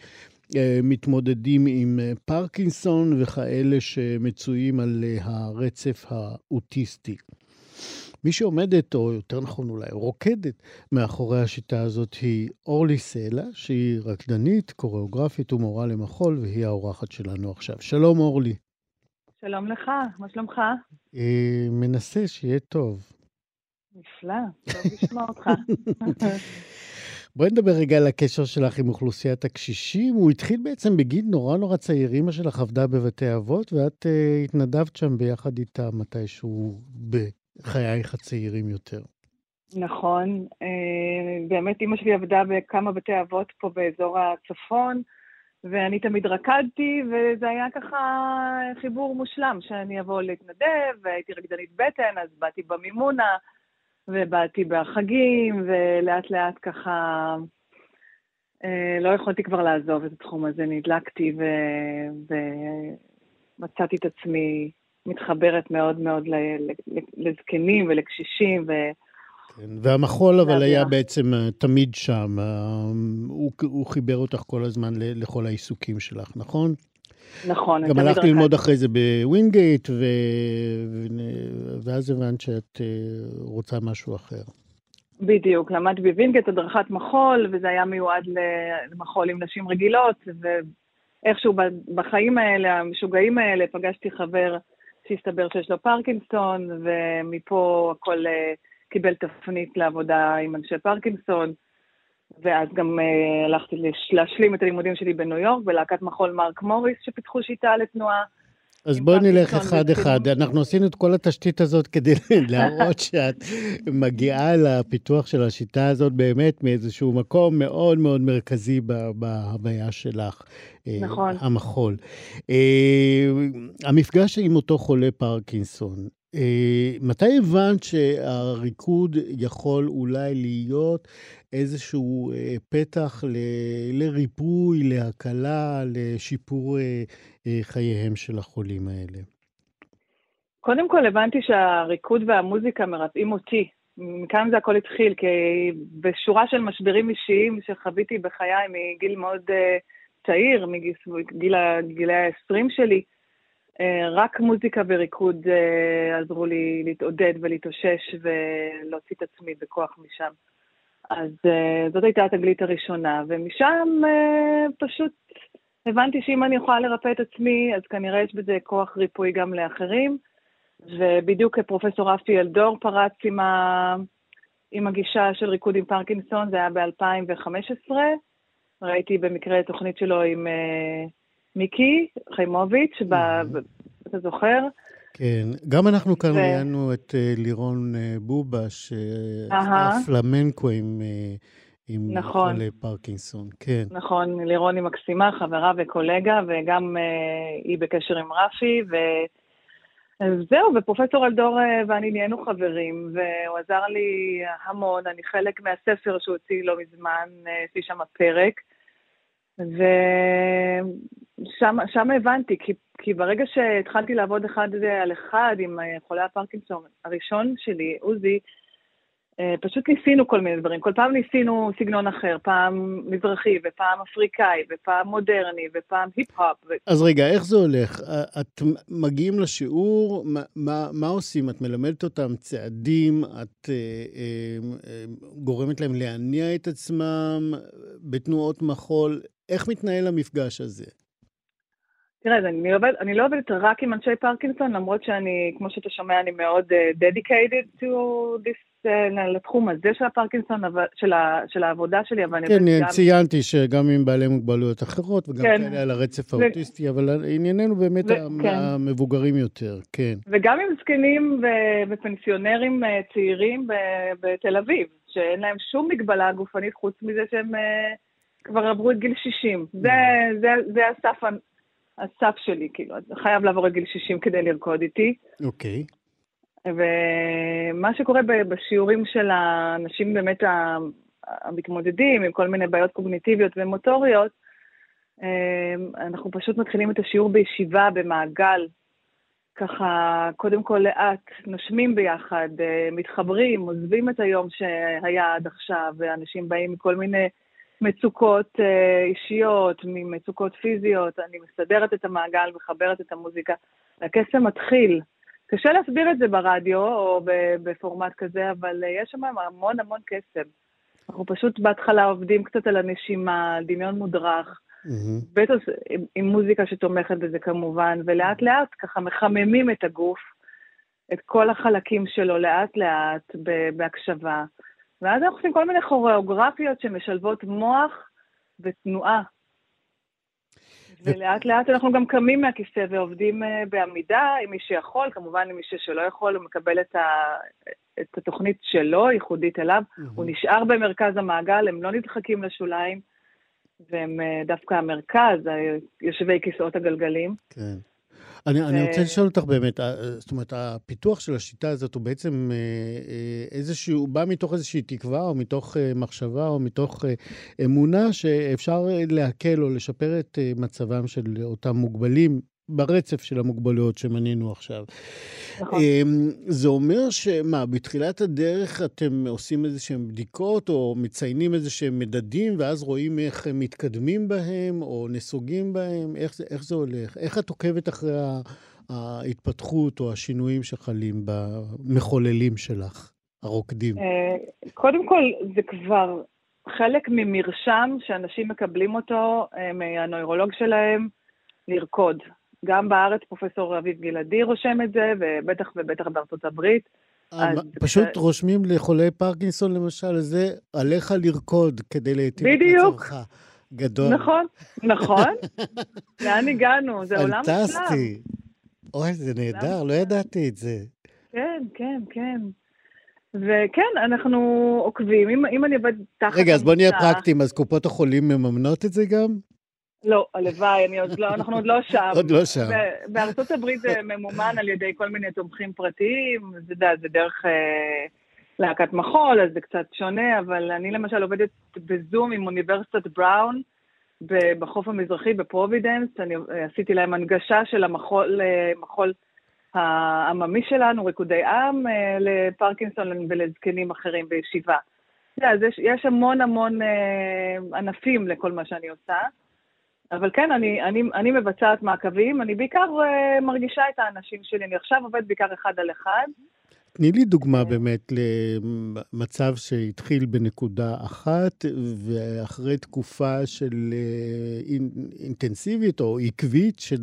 מתמודדים עם פרקינסון וכאלה שמצויים על הרצף האוטיסטי. מי שעומדת, או יותר נכון אולי, רוקדת מאחורי השיטה הזאת היא אורלי סלע, שהיא רקדנית, קוריאוגרפית ומורה למחול, והיא האורחת שלנו עכשיו. שלום אורלי. שלום לך, מה שלומך? אה, מנסה שיהיה טוב. נפלא, טוב לשמוע אותך. בואי נדבר רגע על הקשר שלך עם אוכלוסיית הקשישים. הוא התחיל בעצם בגיל נורא נורא צעיר. אמא שלך עבדה בבתי אבות, ואת uh, התנדבת שם ביחד איתה מתישהו בחייך הצעירים יותר. נכון, uh, באמת אמא שלי עבדה בכמה בתי אבות פה באזור הצפון, ואני תמיד רקדתי, וזה היה ככה חיבור מושלם, שאני אבוא להתנדב, והייתי רקדנית בטן, אז באתי במימונה, ובאתי בחגים, ולאט לאט ככה אה, לא יכולתי כבר לעזוב את התחום הזה, נדלקתי ו... ומצאתי את עצמי מתחברת מאוד מאוד לזקנים ולקשישים. ו... כן, והמחול אבל היה בעצם תמיד שם, הוא, הוא חיבר אותך כל הזמן לכל העיסוקים שלך, נכון? נכון. גם הלכת ללמוד אחרי זה בווינגייט, ו... ואז הבנת שאת רוצה משהו אחר. בדיוק, למדתי בווינגייט הדרכת מחול, וזה היה מיועד למחול עם נשים רגילות, ואיכשהו בחיים האלה, המשוגעים האלה, פגשתי חבר שהסתבר שיש לו פרקינסון, ומפה הכל קיבל תפנית לעבודה עם אנשי פרקינסון, ואז גם uh, הלכתי לש... להשלים את הלימודים שלי בניו יורק, בלהקת מחול מרק מוריס, שפיתחו שיטה לתנועה. אז בואי נלך אחד אחד. אנחנו עשינו את כל התשתית הזאת כדי להראות שאת מגיעה לפיתוח של השיטה הזאת באמת מאיזשהו מקום מאוד מאוד מרכזי בהוויה שלך. נכון. המחול. המפגש עם אותו חולה פרקינסון, מתי הבנת שהריקוד יכול אולי להיות איזשהו פתח ל- לריפוי, להקלה, לשיפור חייהם של החולים האלה? קודם כל הבנתי שהריקוד והמוזיקה מרפאים אותי. מכאן זה הכל התחיל, כי בשורה של משברים אישיים שחוויתי בחיי מגיל מאוד צעיר, מגיל גילי ה-עשרים שלי, רק מוזיקה וריקוד עזרו לי להתעודד ולהתאושש ולהוציא את עצמי בכוח משם. אז זאת הייתה התגלית הראשונה, ומשם פשוט הבנתי שאם אני יכולה לרפא את עצמי, אז כנראה יש בזה כוח ריפוי גם לאחרים, ובדיוק פרופסור רפי אלדור פרץ עם, ה... עם הגישה של ריקוד עם פרקינסון, זה היה ב-אלפיים וחמש עשרה, ראיתי במקרה תוכנית שלו עם מיקי חיימוביץ', אתה זוכר? כן, גם אנחנו כאן ראיינו את לירון בובה, שהפלמנקו עם, עם חולי פרקינסון, כן. נכון, לירון היא מקסימה, חברה וקולגה, וגם היא בקשר עם רפי, וזהו, ופרופסור אלדור ואני נהיינו חברים, והוא עזר לי המון, אני חלק מהספר שהוא הוציא לא מזמן, יש לי שם פרק, ושם שם הבנתי, כי, כי ברגע שהתחלתי לעבוד אחד על אחד עם חולי הפרקינסון, הראשון שלי, עוזי, פשוט ניסינו כל מיני דברים. כל פעם ניסינו סגנון אחר, פעם מזרחי ופעם אפריקאי ופעם מודרני ופעם היפ-הופ. אז רגע, איך זה הולך? את מגיעים לשיעור, מה, מה עושים? את מלמדת אותם צעדים, את אה, אה, אה, גורמת להם להניע את עצמם בתנועות מחול. איך מתנהל המפגש הזה? תראה, אני לא, עובד, אני לא עובדת רק עם אנשי פרקינסון, למרות שאני, כמו שאתה שומע, אני מאוד uh, dedicated to this, uh, לתחום הזה של הפרקינסון, של, ה, של העבודה שלי, אבל כן, אני... גם... ציינתי שגם עם בעלי מוגבלויות אחרות, וגם כן. כאלה על הרצף האוטיסטי, ו... אבל ענייננו באמת ו... כן. המבוגרים יותר, כן. וגם עם זקנים ו- ופנסיונרים uh, צעירים ב- בתל אביב, שאין להם שום מגבלה גופנית, חוץ מזה שהם uh, כבר עברו את גיל שישים. זה, זה, זה הסף... הסף שלי, כאילו, חייב לעבור את גיל שישים כדי לרקוד איתי. אוקיי. ומה שקורה בשיעורים של האנשים באמת המתמודדים עם כל מיני בעיות קוגניטיביות ומוטוריות, אנחנו פשוט מתחילים את השיעור בישיבה, במעגל, ככה קודם כל לאט, נושמים ביחד, מתחברים, עוזבים את היום שהיה עד עכשיו, ואנשים באים מכל מיני מצוקות אה, אישיות, ממצוקות פיזיות, אני מסדרת את המעגל, מחברת את המוזיקה. הקסם מתחיל. קשה להסביר את זה ברדיו או בפורמט כזה, אבל יש שם המון המון קסם. אנחנו פשוט בהתחלה עובדים קצת על הנשימה, על דמיון מודרך, mm-hmm. בטח עם, עם מוזיקה שתומכת בזה כמובן, ולאט לאט ככה מחממים את הגוף, את כל החלקים שלו לאט לאט בהקשבה. ואז אנחנו עושים כל מיני כוריאוגרפיות שמשלבות מוח ותנועה. ולאט לאט אנחנו גם קמים מהכיסא ועובדים בעמידה, עם מי שיכול, כמובן עם מי שלא יכול, הוא מקבל את, ה, את התוכנית שלו, ייחודית אליו, mm-hmm. הוא נשאר במרכז המעגל, הם לא נדחקים לשוליים, והם דווקא המרכז, יושבי כיסאות הגלגלים. כן. אני, ו... אני רוצה לשאול אותך באמת, זאת אומרת, הפיתוח של השיטה הזאת הוא בעצם איזשהו, הוא בא מתוך איזושהי תקווה, או מתוך מחשבה, או מתוך אמונה, שאפשר להקל או לשפר את מצבם של אותם מוגבלים, ברצף של המוגבלויות שמנינו עכשיו. נכון. זה אומר שמה, בתחילת הדרך אתם עושים איזשהם בדיקות, או מציינים איזשהם מדדים, ואז רואים איך הם מתקדמים בהם, או נסוגים בהם, איך זה, איך זה הולך? איך את עוקבת אחרי ההתפתחות, או השינויים שחלים במחוללים שלך, הרוקדים? קודם כל, זה כבר חלק ממרשם שאנשים מקבלים אותו, מהנוירולוג שלהם, לרקוד. גם בארץ פרופסור אביב גלעדי רושם את זה, ובטח ובטח בארצות הברית. פשוט רושמים לחולי פרקינסון למשל, זה עליך לרקוד כדי להיטיב את מצבך. גדול. נכון, נכון. לאן הגענו? זה עולם שלם. פנטסטי. אוי, זה נהדר, לא ידעתי את זה. כן, כן, כן. וכן, אנחנו עוקבים. אם אני עובד תחת... רגע, אז בוא נהיה פרקטיים, אז קופות החולים מממנות את זה גם? לא, הלוואי, אני עוד לא, אנחנו עוד לא שם. עוד לא שם. בארצות הברית זה ממומן על ידי כל מיני תומכים פרטיים, זה, זה דרך אה, להקת מחול, אז זה קצת שונה, אבל אני למשל עובדת בזום עם אוניברסיטת בראון, בחוף המזרחי, בפרובידנס, אני עשיתי להם הנגשה של המחול, מחול העממי שלנו, ריקודי עם, לפרקינסון ולזקנים אחרים בישיבה. אז יש, יש המון המון אה, ענפים לכל מה שאני עושה, אבל כן, אני, אני, אני מבצעת מעקבים, אני בעיקר uh, מרגישה את האנשים שלי, אני עכשיו עובד בעיקר אחד על אחד. תני לי דוגמה באמת למצב שהתחיל בנקודה אחת, ואחרי תקופה של אינטנסיבית או עקבית של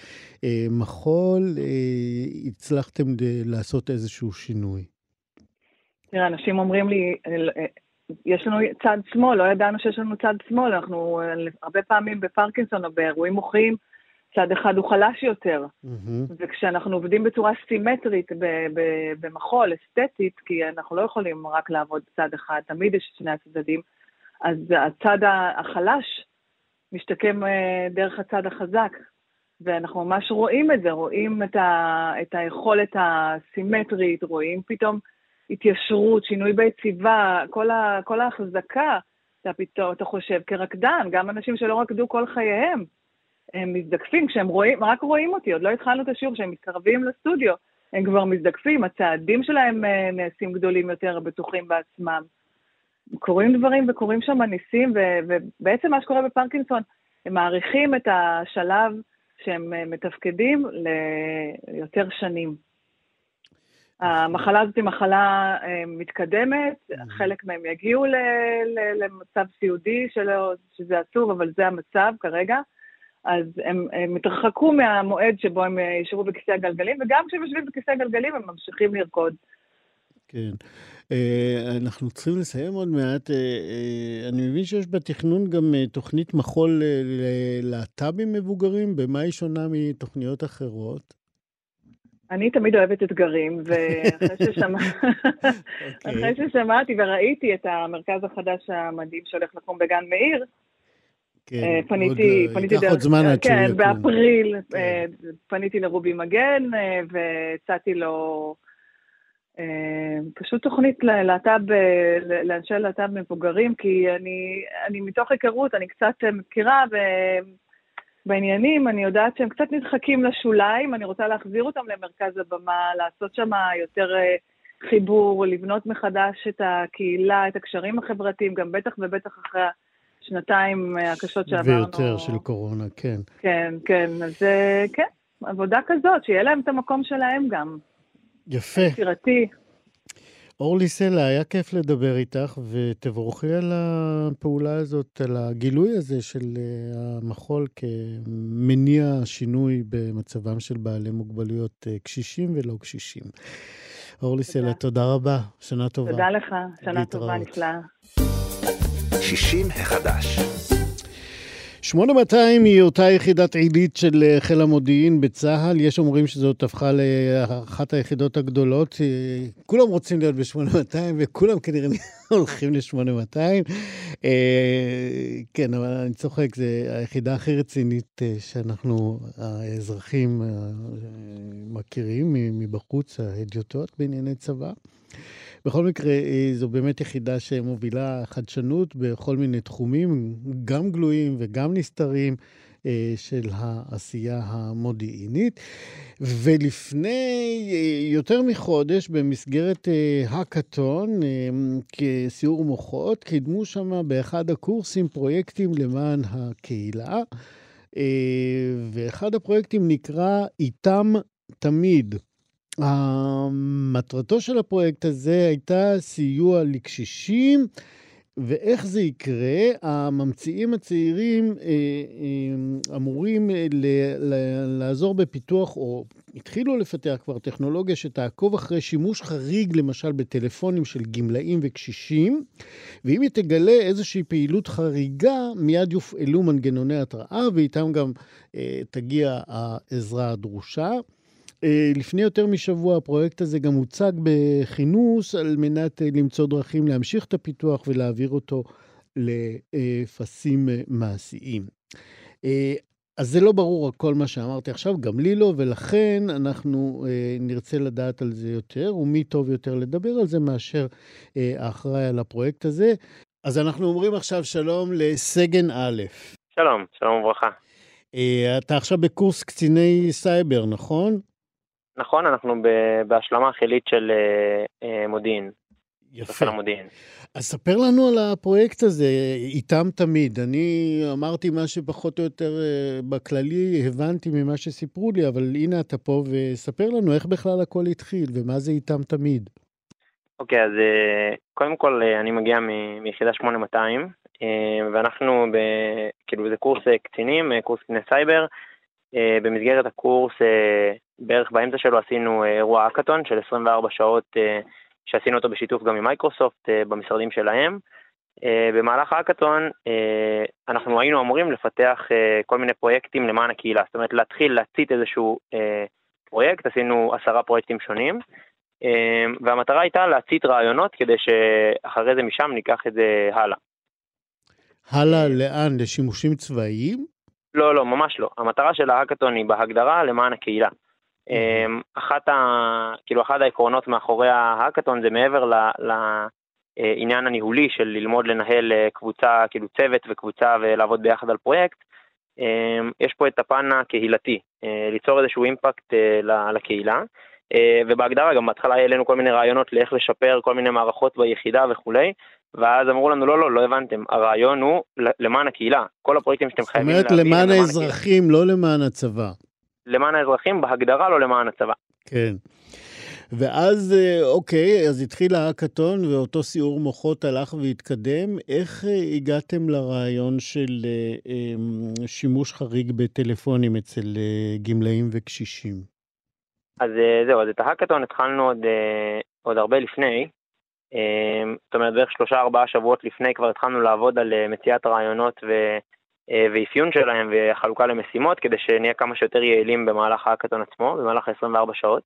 מחול, הצלחתם לעשות איזשהו שינוי. תראה, אנשים אומרים לי, יש לנו צד שמאל, לא ידענו שיש לנו צד שמאל, אנחנו הרבה פעמים בפרקינסון או באירועים מוחיים, צד אחד הוא חלש יותר, mm-hmm. וכשאנחנו עובדים בצורה סימטרית במחול, אסתטית, כי אנחנו לא יכולים רק לעבוד צד אחד, תמיד יש שני הצדדים, אז הצד החלש משתקם דרך הצד החזק, ואנחנו ממש רואים את זה, רואים את, ה, את היכולת הסימטרית, רואים פתאום התיישרות, שינוי ביציבה, כל, ה, כל ההחזקה, אתה פתאום, אתה חושב, כרקדן, גם אנשים שלא רקדו כל חייהם, הם מזדקפים, כשהם רואים, רק רואים אותי, עוד לא התחלנו את השיעור, כשהם מתקרבים לסטודיו, הם כבר מזדקפים, הצעדים שלהם נעשים גדולים יותר, בטוחים בעצמם. קוראים דברים וקוראים שם ניסים, ובעצם מה שקורה בפרקינסון, הם מעריכים את השלב שהם מתפקדים ליותר שנים. המחלה הזאת היא מחלה מתקדמת, חלק מהם יגיעו למצב סיעודי, שזה עצוב, אבל זה המצב כרגע, אז הם, הם מתרחקו מהמועד שבו הם ישבו בכיסא הגלגלים, וגם כשהם יושבים בכיסא הגלגלים הם ממשיכים לרקוד. כן. אנחנו צריכים לסיים עוד מעט. אני מבין שיש בתכנון גם תוכנית מחול ללהט"בים מבוגרים, במה היא שונה מתוכניות אחרות? אני תמיד אוהבת אתגרים, ואחרי ששמע... אחרי ששמעתי וראיתי את המרכז החדש המדהים שהולך לקום בגן מאיר, כן, פניתי, עוד, פניתי ייקח עוד זמן עד שהוא כן, יקום. באפריל כן. פניתי לרובי מגן, והצעתי לו פשוט תוכנית ללהט"ב, לאנשי להט"ב מבוגרים, כי אני, אני מתוך היכרות, אני קצת מכירה בעניינים, אני יודעת שהם קצת נדחקים לשוליים, אני רוצה להחזיר אותם למרכז הבמה, לעשות שם יותר חיבור, לבנות מחדש את הקהילה, את הקשרים החברתיים, גם בטח ובטח אחרי השנתיים הקשות שעברנו. ויותר של קורונה, כן. כן, כן, אז כן, עבודה כזאת, שיהיה להם את המקום שלהם גם. יפה. יצירתי. אורלי סלע, היה כיף לדבר איתך, ותבורכי על הפעולה הזאת, על הגילוי הזה של המחול כמניע שינוי במצבם של בעלי מוגבלויות קשישים ולא קשישים. אורלי סלע, תודה רבה, שנה טובה. תודה לך, שנה טובה, נפלאה. שישים החדש. שמונה מאתיים היא אותה יחידת עילית של חיל המודיעין בצה"ל. יש אומרים שזאת הפכה לאחת היחידות הגדולות. כולם רוצים להיות ב-שמונה מאתיים, וכולם כנראה הולכים ל-שמונה מאתיים. כן, אבל אני צוחק, זו היחידה הכי רצינית שאנחנו, האזרחים, מכירים מבחוץ, ההדיוטות בענייני צבא. בכל מקרה, זו באמת יחידה שמובילה חדשנות בכל מיני תחומים, גם גלויים וגם נסתרים של העשייה המודיעינית. ולפני יותר מחודש, במסגרת הקאטון, כסיור מוחות, קידמו שם באחד הקורסים פרויקטים למען הקהילה, ואחד הפרויקטים נקרא איתם תמיד. המטרתו של הפרויקט הזה הייתה סיוע לקשישים, ואיך זה יקרה? הממציאים הצעירים אמורים לעזור בפיתוח, או התחילו לפתח כבר טכנולוגיה שתעקוב אחרי שימוש חריג, למשל בטלפונים של גמלאים וקשישים, ואם היא תגלה איזושהי פעילות חריגה, מיד יופעלו מנגנוני התראה, ואיתם גם תגיע העזרה הדרושה. לפני יותר משבוע הפרויקט הזה גם הוצג בכינוס על מנת למצוא דרכים להמשיך את הפיתוח ולהעביר אותו לפסים מעשיים. אז זה לא ברור כל מה שאמרתי עכשיו, גם לי לא, ולכן אנחנו נרצה לדעת על זה יותר, ומי טוב יותר לדבר על זה מאשר האחראי על הפרויקט הזה. אז אנחנו אומרים עכשיו שלום לסגן א'. שלום, שלום וברכה. אתה עכשיו בקורס קציני סייבר, נכון? נכון, אנחנו בהשלמה חילית של מודיעין. יפה. המודיעין. אז ספר לנו על הפרויקט הזה, איתם תמיד. אני אמרתי מה שפחות או יותר בכללי, הבנתי ממה שסיפרו לי, אבל הנה אתה פה וספר לנו איך בכלל הכל התחיל ומה זה איתם תמיד. אוקיי, אז קודם כל אני מגיע מיחידה שמונה מאתיים, ואנחנו, ב, כאילו זה קורס קצינים, קורס קציני סייבר. במסגרת הקורס, בערך באמצע שלו עשינו אירוע הקאטון של עשרים וארבע שעות, שעשינו אותו בשיתוף גם עם מייקרוסופט במשרדים שלהם. במהלך הקאטון אנחנו היינו אמורים לפתח כל מיני פרויקטים למען הקהילה, זאת אומרת להתחיל להציט איזשהו פרויקט, עשינו עשרה פרויקטים שונים, והמטרה הייתה להציט רעיונות כדי שאחרי זה משם ניקח את זה הלאה. הלאה לאן? לשימושים צבאיים? לא, לא, ממש לא. המטרה של ההקאטון היא בהגדרה למען הקהילה. אחת ה, כאילו, אחד העקרונות מאחורי ההקאטון זה מעבר לעניין הניהולי של ללמוד לנהל קבוצה, כאילו צוות וקבוצה ולעבוד ביחד על פרויקט. יש פה את הפן הקהילתי, ליצור איזשהו אימפקט לקהילה, ובהגדרה גם בהתחלה היה לנו כל מיני רעיונות לאיך לשפר כל מיני מערכות ביחידה וכולי, ואז אמרו לנו, לא, לא, לא הבנתם, הרעיון הוא למען הקהילה, כל הפרויקטים שאתם חייבים להבין. זאת אומרת, למען האזרחים, לא למען הצבא. למען האזרחים, בהגדרה לא למען הצבא. כן. ואז, אוקיי, אז התחיל ההקאטון, ואותו סיור מוחות הלך והתקדם. איך הגעתם לרעיון של שימוש חריג בטלפונים אצל גמלאים וקשישים? אז זהו, אז את ההקאטון התחלנו עוד, עוד הרבה לפני, זאת אומרת, בערך שלושה ארבעה שבועות לפני כבר התחלנו לעבוד על מציאת רעיונות ו... ואפיון שלהם וחלוקה למשימות, כדי שנהיה כמה שיותר יעילים במהלך ההקאטון עצמו, במהלך עשרים וארבע שעות.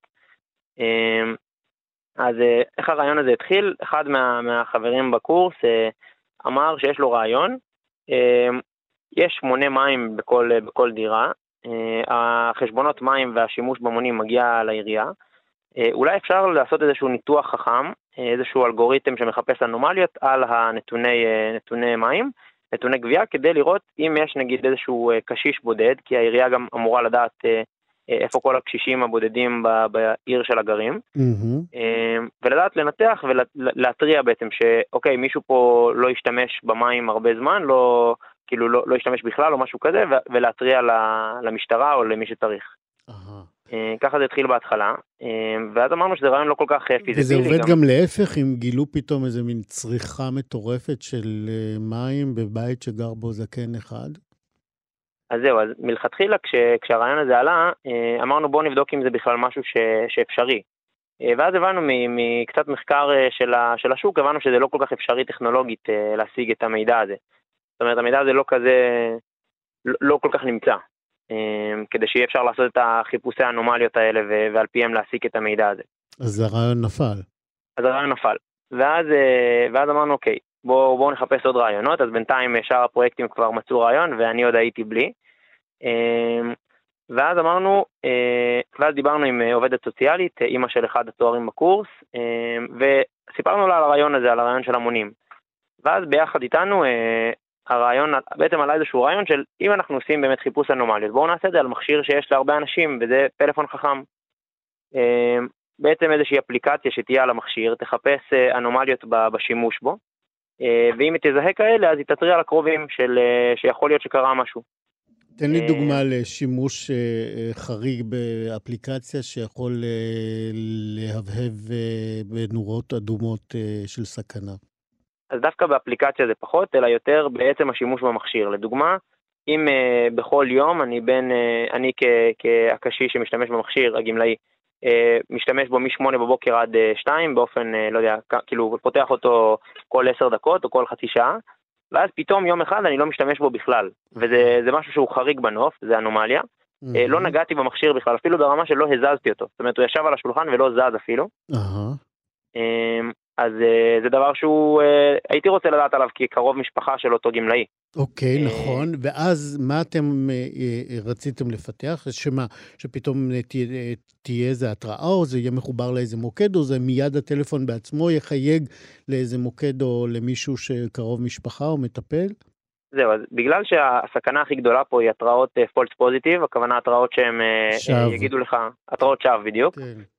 אז איך הרעיון הזה התחיל? אחד מה, מהחברים בקורס אמר שיש לו רעיון, יש מונה מים בכל, בכל דירה, החשבונות מים והשימוש במונים מגיע לעירייה, אולי אפשר לעשות איזשהו ניתוח חכם, איזשהו אלגוריתם שמחפש אנומליות על הנתוני נתוני מים, נתוני גבייה, כדי לראות אם יש נגיד איזשהו קשיש בודד, כי העירייה גם אמורה לדעת איפה כל הקשישים הבודדים בעיר של הגרים, ולדעת לנתח ולהטריע בעצם שאוקיי, מישהו פה לא ישתמש במים הרבה זמן, לא, כאילו לא, לא ישתמש בכלל או משהו כזה, ולהטריע למשטרה או למי שצריך. ככה זה התחיל בהתחלה, ואז אמרנו שזה רעיון לא כל כך פיזיבילי. וזה עובד גם להפך, אם גילו פתאום איזה מין צריכה מטורפת של מים בבית שגר בו זקן אחד? אז זהו, אז מלכתחילה כש, כשהרעיון הזה עלה, אמרנו בואו נבדוק אם זה בכלל משהו ש, שאפשרי. ואז הבנו מקצת מחקר של, ה, של השוק, הבנו שזה לא כל כך אפשרי טכנולוגית להשיג את המידע הזה. זאת אומרת, המידע הזה לא כזה, לא, לא כל כך נמצא, כדי שיהיה אפשר לעשות את החיפושי האנומליות האלה ועל פיהם להשיג את המידע הזה. אז הרעיון נפל. אז הרעיון נפל. ואז, ואז אמרנו, אוקיי, בואו בוא נחפש עוד רעיונות, אז בינתיים שאר הפרויקטים כבר מצאו רעיון, ואני עוד הייתי בלי. ואז אמרנו, ואז דיברנו עם עובדת סוציאלית, אמא של אחד התוארים בקורס, וסיפרנו לה על הרעיון הזה, על הרעיון של המונים. ואז ביחד איתנו, הרעיון, בעצם עלה איזשהו רעיון של, אם אנחנו עושים באמת חיפוש אנומליות, בואו נעשה את זה על מכשיר שיש להרבה אנשים, וזה פלאפון חכם. בעצם איזושהי אפליקציה שתהיה על המכשיר, תחפש אנומליות בשימוש בו, ואם היא תזהה כאלה, אז היא תטריע לקרובים של, שיכול להיות שקרה משהו. תן לי דוגמה לשימוש חריג באפליקציה שיכול להבהב בנורות אדומות של סכנה. אז דווקא באפליקציה זה פחות, אלא יותר בעצם השימוש במכשיר. לדוגמה, אם בכל יום אני בין, אני כהקשיש שמשתמש במכשיר, הגמלאי, משתמש בו משמונה בבוקר עד שתיים, באופן, לא יודע, כאילו פותח אותו כל עשר דקות או כל חצי שעה, ואז פתאום יום אחד אני לא משתמש בו בכלל, וזה זה משהו שהוא חריג בנוף, זה אנומליה, mm-hmm. לא נגעתי במכשיר בכלל, אפילו ברמה שלא הזזתי אותו, זאת אומרת הוא ישב על השולחן ולא זז אפילו, uh-huh. אז זה דבר שהוא, הייתי רוצה לדעת עליו כקרוב משפחה של אותו גמלאי. אוקיי, נכון, ואז מה אתם רציתם לפתח? שמה, שפתאום תהיה איזה התראה, או זה יהיה מחובר לאיזה מוקד, או זה מיד הטלפון בעצמו יחייג לאיזה מוקד, או למישהו שקרוב משפחה או מטפל? זהו, אז בגלל שהסכנה הכי גדולה פה היא התראות פולס פוזיטיב, הכוונה התראות שהם יגידו לך, התראות שווא בדיוק.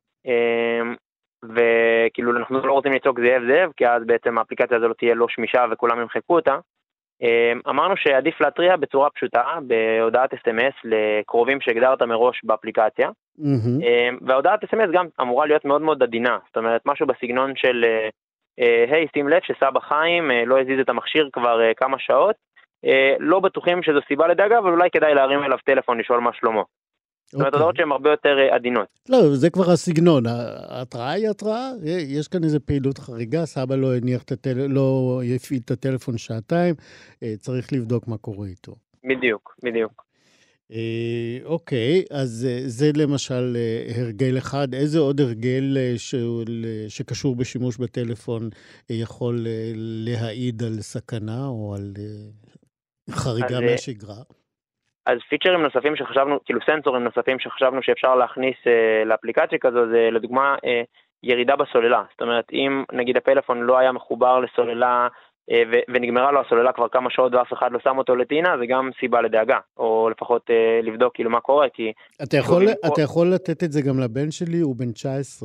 וכאילו אנחנו לא רוצים לצעוק זאב זאב, כי אז בעצם האפליקציה הזו לא תהיה לא שמישה וכולם ימחקו אותה. אמרנו שעדיף להטריע בצורה פשוטה, בהודעת אס אם אס לקרובים שהגדרת מראש באפליקציה, mm-hmm. וההודעת אס אם אס גם אמורה להיות מאוד מאוד עדינה, זאת אומרת משהו בסגנון של, היי, שים לב שסבא חיים לא הזיז את המכשיר כבר כמה שעות, לא בטוחים שזו סיבה לדאגה, אבל אולי כדאי להרים אליו טלפון לשאול מה שלמה. זאת אומרת, הודעות שהן הרבה יותר עדינות. לא, זה כבר הסגנון. ההתראה היא התראה, יש כאן איזו פעילות חריגה, סבא לא הניח את הטלפון, לא יפעיל את הטלפון שעתיים, צריך לבדוק מה קורה איתו. בדיוק, בדיוק. אוקיי, אז זה למשל הרגל אחד. איזה עוד הרגל שקשור בשימוש בטלפון יכול להעיד על סכנה או על חריגה מהשגרה? אז פיצ'רים נוספים שחשבנו, כאילו סנסורים נוספים שחשבנו שאפשר להכניס אה, לאפליקציה כזו, זה לדוגמה אה, ירידה בסוללה. זאת אומרת, אם נגיד הפלאפון לא היה מחובר לסוללה, אה, ו- ונגמרה לו הסוללה כבר כמה שעות ואף אחד לא שם אותו לטעינה, זה גם סיבה לדאגה, או לפחות אה, לבדוק כאילו מה קורה, כי... אתה יכול, אתה יכול לתת את זה גם לבן שלי, הוא בן תשע עשרה.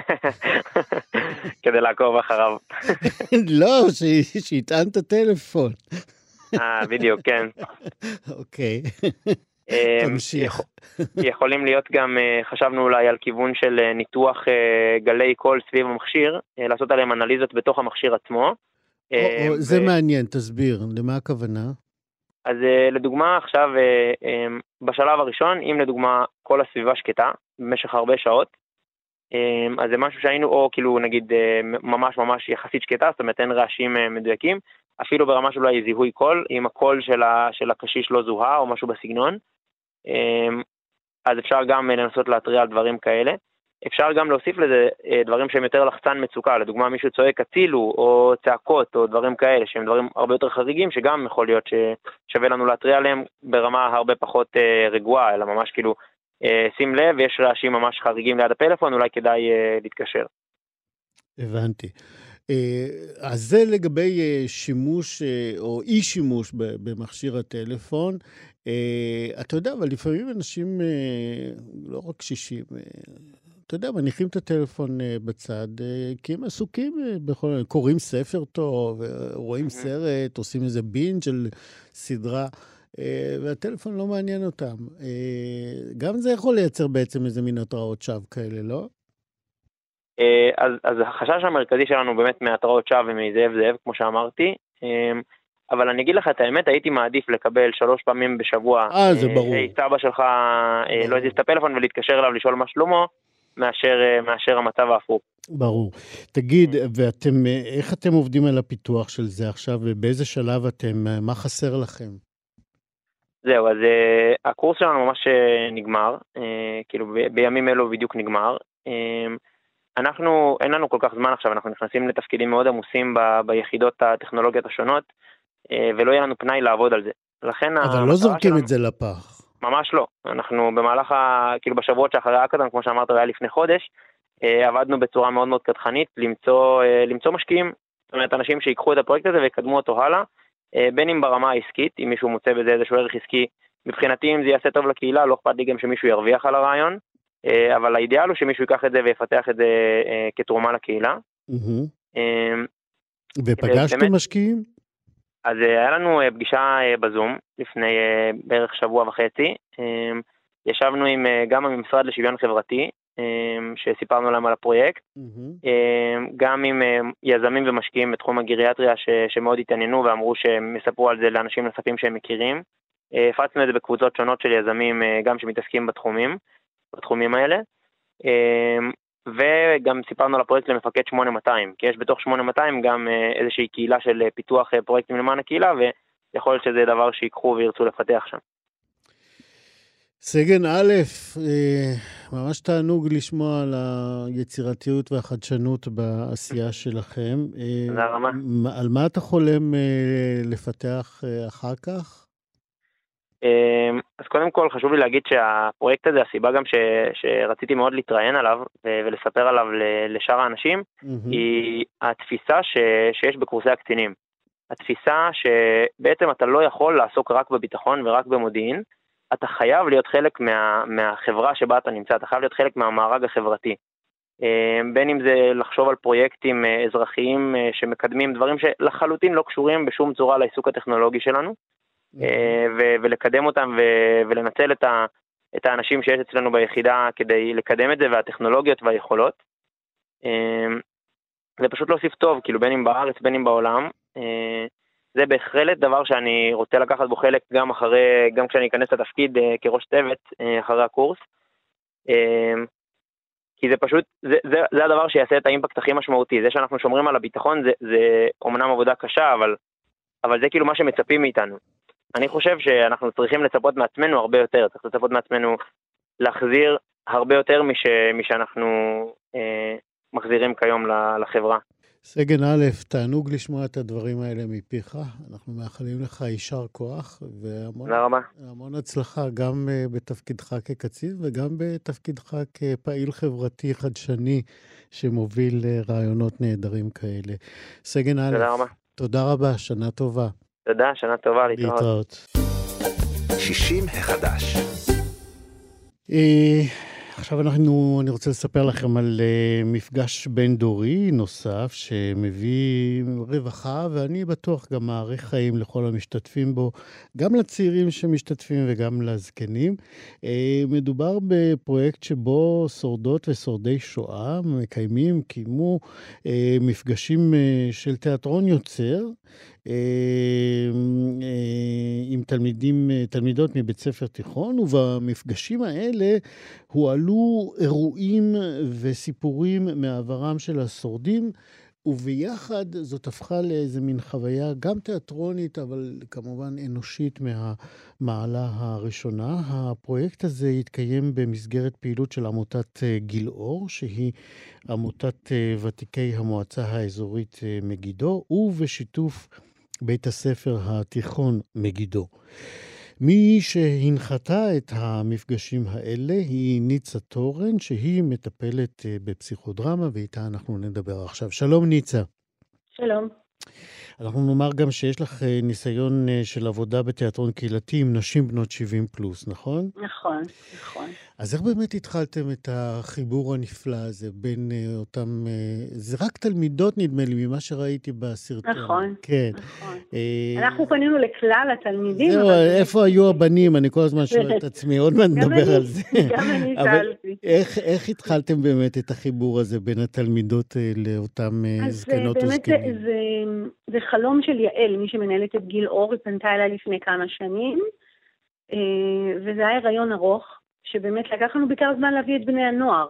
כדי לעקוב אחריו. לא, ש- שיטען את הטלפון. אה, בדיוק, כן. אוקיי. תמשיך. יכולים להיות גם, חשבנו אולי על כיוון של ניתוח גלי קול סביב המכשיר, לעשות עליהם אנליזות בתוך המכשיר עצמו. זה מעניין, תסביר, למה הכוונה? אז לדוגמה עכשיו, בשלב הראשון, אם לדוגמה כל הסביבה שקטה, במשך הרבה שעות, אז זה משהו שהיינו, או כאילו נגיד ממש ממש יחסית שקטה, זאת אומרת אין רעשים מדויקים, אפילו ברמה של אולי זיהוי קול, אם הקול של, ה, של הקשיש לא זוהה או משהו בסגנון, אז אפשר גם לנסות להטריע על דברים כאלה. אפשר גם להוסיף לזה דברים שהם יותר לחצן מצוקה, לדוגמה מישהו צועק הצילו או צעקות או דברים כאלה, שהם דברים הרבה יותר חריגים, שגם יכול להיות ששווה לנו להטריע עליהם ברמה הרבה פחות רגועה, אלא ממש כאילו, שים לב, יש רעשים ממש חריגים ליד הפלאפון, אולי כדאי להתקשר. הבנתי. אז זה לגבי שימוש או אי שימוש במכשיר הטלפון. אתה יודע, אבל לפעמים אנשים, לא רק קשישים, אתה יודע, מניחים את הטלפון בצד, כי הם עסוקים, בכל... קוראים ספר טוב, רואים סרט, עושים איזה בינג' של סדרה, והטלפון לא מעניין אותם. גם זה יכול לייצר בעצם איזה מין התראות שווא כאלה, לא? אז, אז החשש המרכזי שלנו באמת מהתראות שווא ומזאב זאב, כמו שאמרתי, אבל אני אגיד לך את האמת, הייתי מעדיף לקבל שלוש פעמים בשבוע, אה, זה ברור. היי, סבא שלך לא הזיז את הפלאפון ולהתקשר אליו לשאול מה שלומו, מאשר, מאשר המצב ההפוך. ברור. תגיד, ואתם, איך אתם עובדים על הפיתוח של זה עכשיו, ובאיזה שלב אתם, מה חסר לכם? זהו, אז uh, הקורס שלנו ממש נגמר, uh, כאילו ב- בימים אלו בדיוק נגמר. Uh, אנחנו, אין לנו כל כך זמן עכשיו, אנחנו נכנסים לתפקידים מאוד עמוסים ב- ביחידות הטכנולוגיות השונות, uh, ולא יהיה לנו פנאי לעבוד על זה. לכן אבל לא זורקים שלנו, את זה לפח. ממש לא. אנחנו במהלך, ה, כאילו בשבועות שאחרי האקדמיה, כמו שאמרת, היה לפני חודש, uh, עבדנו בצורה מאוד מאוד קדחנית, למצוא, uh, למצוא משקיעים, זאת אומרת, אנשים שיקחו את הפרויקט הזה ויקדמו אותו הלאה, בין אם ברמה העסקית, אם מישהו מוצא בזה איזשהו ערך עסקי, מבחינתי אם זה יעשה טוב לקהילה, לא אכפת לי גם שמישהו ירוויח על הרעיון, אבל האידיאל הוא שמישהו ייקח את זה ויפתח את זה כתרומה לקהילה. ופגשתם משקיעים? אז היה לנו פגישה בזום לפני בערך שבוע וחצי, ישבנו עם גם המשרד לשוויון חברתי, שסיפרנו להם על הפרויקט, גם עם יזמים ומשקיעים בתחום הגריאטריה שמאוד התעניינו ואמרו שהם יספרו על זה לאנשים נוספים שהם מכירים. הפצנו את זה בקבוצות שונות של יזמים גם שמתעסקים בתחומים, בתחומים האלה, וגם סיפרנו על הפרויקט למפקד שמונה מאתיים, כי יש בתוך שמונה מאתיים גם איזושהי קהילה של פיתוח פרויקטים למען הקהילה, ויכול להיות שזה דבר שיקחו וירצו לפתח שם. סגן א', ממש תענוג לשמוע על היצירתיות והחדשנות בעשייה שלכם. תודה רבה. על מה אתה חולם לפתח אחר כך? אז קודם כל חשוב לי להגיד שהפרויקט הזה, הסיבה גם ש, שרציתי מאוד להתראיין עליו ולספר עליו לשאר האנשים, mm-hmm. היא התפיסה ש, שיש בקורסי הקצינים. התפיסה שבעצם אתה לא יכול לעסוק רק בביטחון ורק במודיעין, אתה חייב להיות חלק מה, מהחברה שבה אתה נמצא, אתה חייב להיות חלק מהמארג החברתי. בין אם זה לחשוב על פרויקטים אזרחיים שמקדמים דברים שלחלוטין לא קשורים בשום צורה לעיסוק הטכנולוגי שלנו, ו- ולקדם אותם ו- ולנצל את, ה- את האנשים שיש אצלנו ביחידה כדי לקדם את זה, והטכנולוגיות והיכולות. זה פשוט להוסיף טוב, כאילו בין אם בארץ, בין אם בעולם. זה בהחלט דבר שאני רוצה לקחת בו חלק גם אחרי, גם כשאני אכנס לתפקיד כראש צוות אחרי הקורס. כי זה פשוט, זה, זה, זה הדבר שיעשה את האימפקט הכי משמעותי. זה שאנחנו שומרים על הביטחון, זה, זה אומנם עבודה קשה, אבל, אבל זה כאילו מה שמצפים מאיתנו. אני חושב שאנחנו צריכים לצפות מעצמנו הרבה יותר, צריך לצפות מעצמנו להחזיר הרבה יותר מש, משאנחנו אה, מחזירים כיום לחברה. סגן א', תענוג לשמוע את הדברים האלה מפיך. אנחנו מאחלים לך יישר כוח, והמון הצלחה גם בתפקידך כקצין, וגם בתפקידך כפעיל חברתי חדשני, שמוביל רעיונות נהדרים כאלה. סגן א', תודה רבה. תודה רבה, שנה טובה. תודה, שנה טובה, להתראות. להתראות. שישים החדש. עכשיו אנחנו, אני רוצה לספר לכם על uh, מפגש בין דורי נוסף שמביא רווחה, ואני בטוח גם מעריך חיים לכל המשתתפים בו, גם לצעירים שמשתתפים וגם לזקנים. Uh, מדובר בפרויקט שבו שורדות ושורדי שואה מקיימים, קיימו uh, מפגשים uh, של תיאטרון יוצר, עם תלמידים, תלמידות מבית ספר תיכון, ובמפגשים האלה הועלו אירועים וסיפורים מעברם של השורדים, וביחד זאת הפכה לאיזה מין חוויה גם תיאטרונית, אבל כמובן אנושית מהמעלה הראשונה. הפרויקט הזה התקיים במסגרת פעילות של עמותת גילאור, שהיא עמותת ותיקי המועצה האזורית מגידו, ובשיתוף בית הספר התיכון מגידו. מי שהנחתה את המפגשים האלה היא ניצה תורן, שהיא מטפלת בפסיכודרמה, ואיתה אנחנו נדבר עכשיו. שלום ניצה. שלום. אנחנו נאמר גם שיש לך ניסיון של עבודה בתיאטרון קהילתי עם נשים בנות שבעים פלוס, נכון? נכון, נכון. אז איך באמת התחלתם את החיבור הנפלא הזה בין אותם, זה רק תלמידות נדמה לי ממה שראיתי בסרטון. נכון, כן. נכון. אנחנו פנינו לכלל התלמידים. זהו, איפה היו הבנים? אני כל הזמן שואל את עצמי, עוד מעט נדבר על זה. גם אני שאלתי. איך התחלתם באמת את החיבור הזה בין התלמידות לאותם זקנות וזקנים? אז באמת זה חלום של יעל, מי שמנהלת את גיל אור, היא פנתה אליי לפני כמה שנים, וזה היה רעיון ארוך, שבאמת לקח לנו בעיקר זמן להביא את בני הנוער.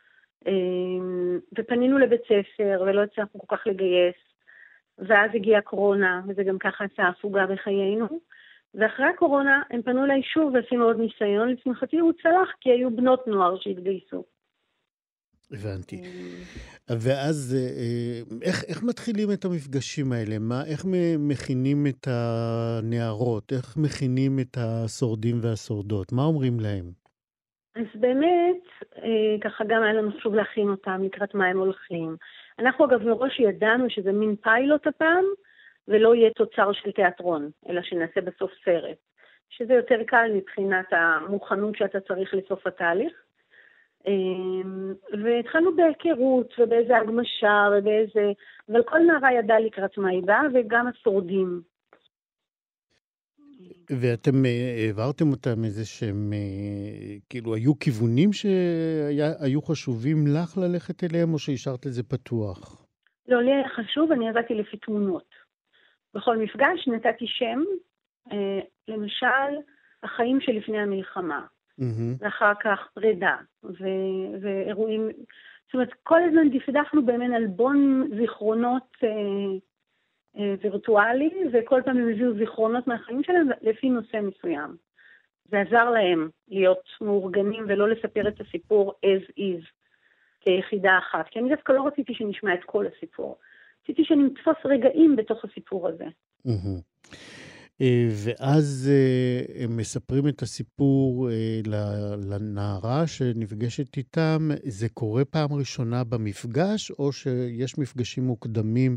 ופנינו לבית ספר, ולא הצלחנו כל כך לגייס, ואז הגיעה הקורונה, וזה גם ככה עשה הפוגה בחיינו, ואחרי הקורונה הם פנו אליי שוב ועשינו עוד ניסיון, לשמחתי הוא צלח, כי היו בנות נוער שהתגייסו. הבנתי. ואז איך, איך מתחילים את המפגשים האלה? מה, איך מכינים את הנערות? איך מכינים את השורדים והשורדות? מה אומרים להם? אז באמת, ככה גם היה לנו חשוב להכין אותם לקראת מה הם הולכים. אנחנו אגב מראש ידענו שזה מין פיילוט הפעם, ולא יהיה תוצר של תיאטרון, אלא שנעשה בסוף סרט. שזה יותר קל מבחינת המוכנות שאתה צריך לסוף התהליך. והתחלנו בהיכרות ובאיזה הגמשה ובאיזה, אבל כל נערה ידעה לקראת מה היא באה, וגם השורדים. ואתם העברתם אותם איזה שהם, כאילו, היו כיוונים שהיו חשובים לך ללכת אליהם, או שהשארת את זה פתוח? לא, לי היה חשוב, אני עבדתי לפי תמונות. בכל מפגש נתתי שם, למשל, החיים שלפני המלחמה. ואחר כך פרידה, ו- ואירועים, זאת אומרת, כל הזמן דפדחנו באמת אלבון זיכרונות אה, אה, וירטואלי, וכל פעם הם הביאו זיכרונות מהחיים שלהם לפי נושא מסוים. זה עזר להם להיות מאורגנים ולא לספר את הסיפור as is, כיחידה אחת, כי אני דווקא לא רציתי שנשמע את כל הסיפור, רציתי שנתפוס רגעים בתוך הסיפור הזה. ואז הם מספרים את הסיפור לנערה שנפגשת איתם. זה קורה פעם ראשונה במפגש, או שיש מפגשים מוקדמים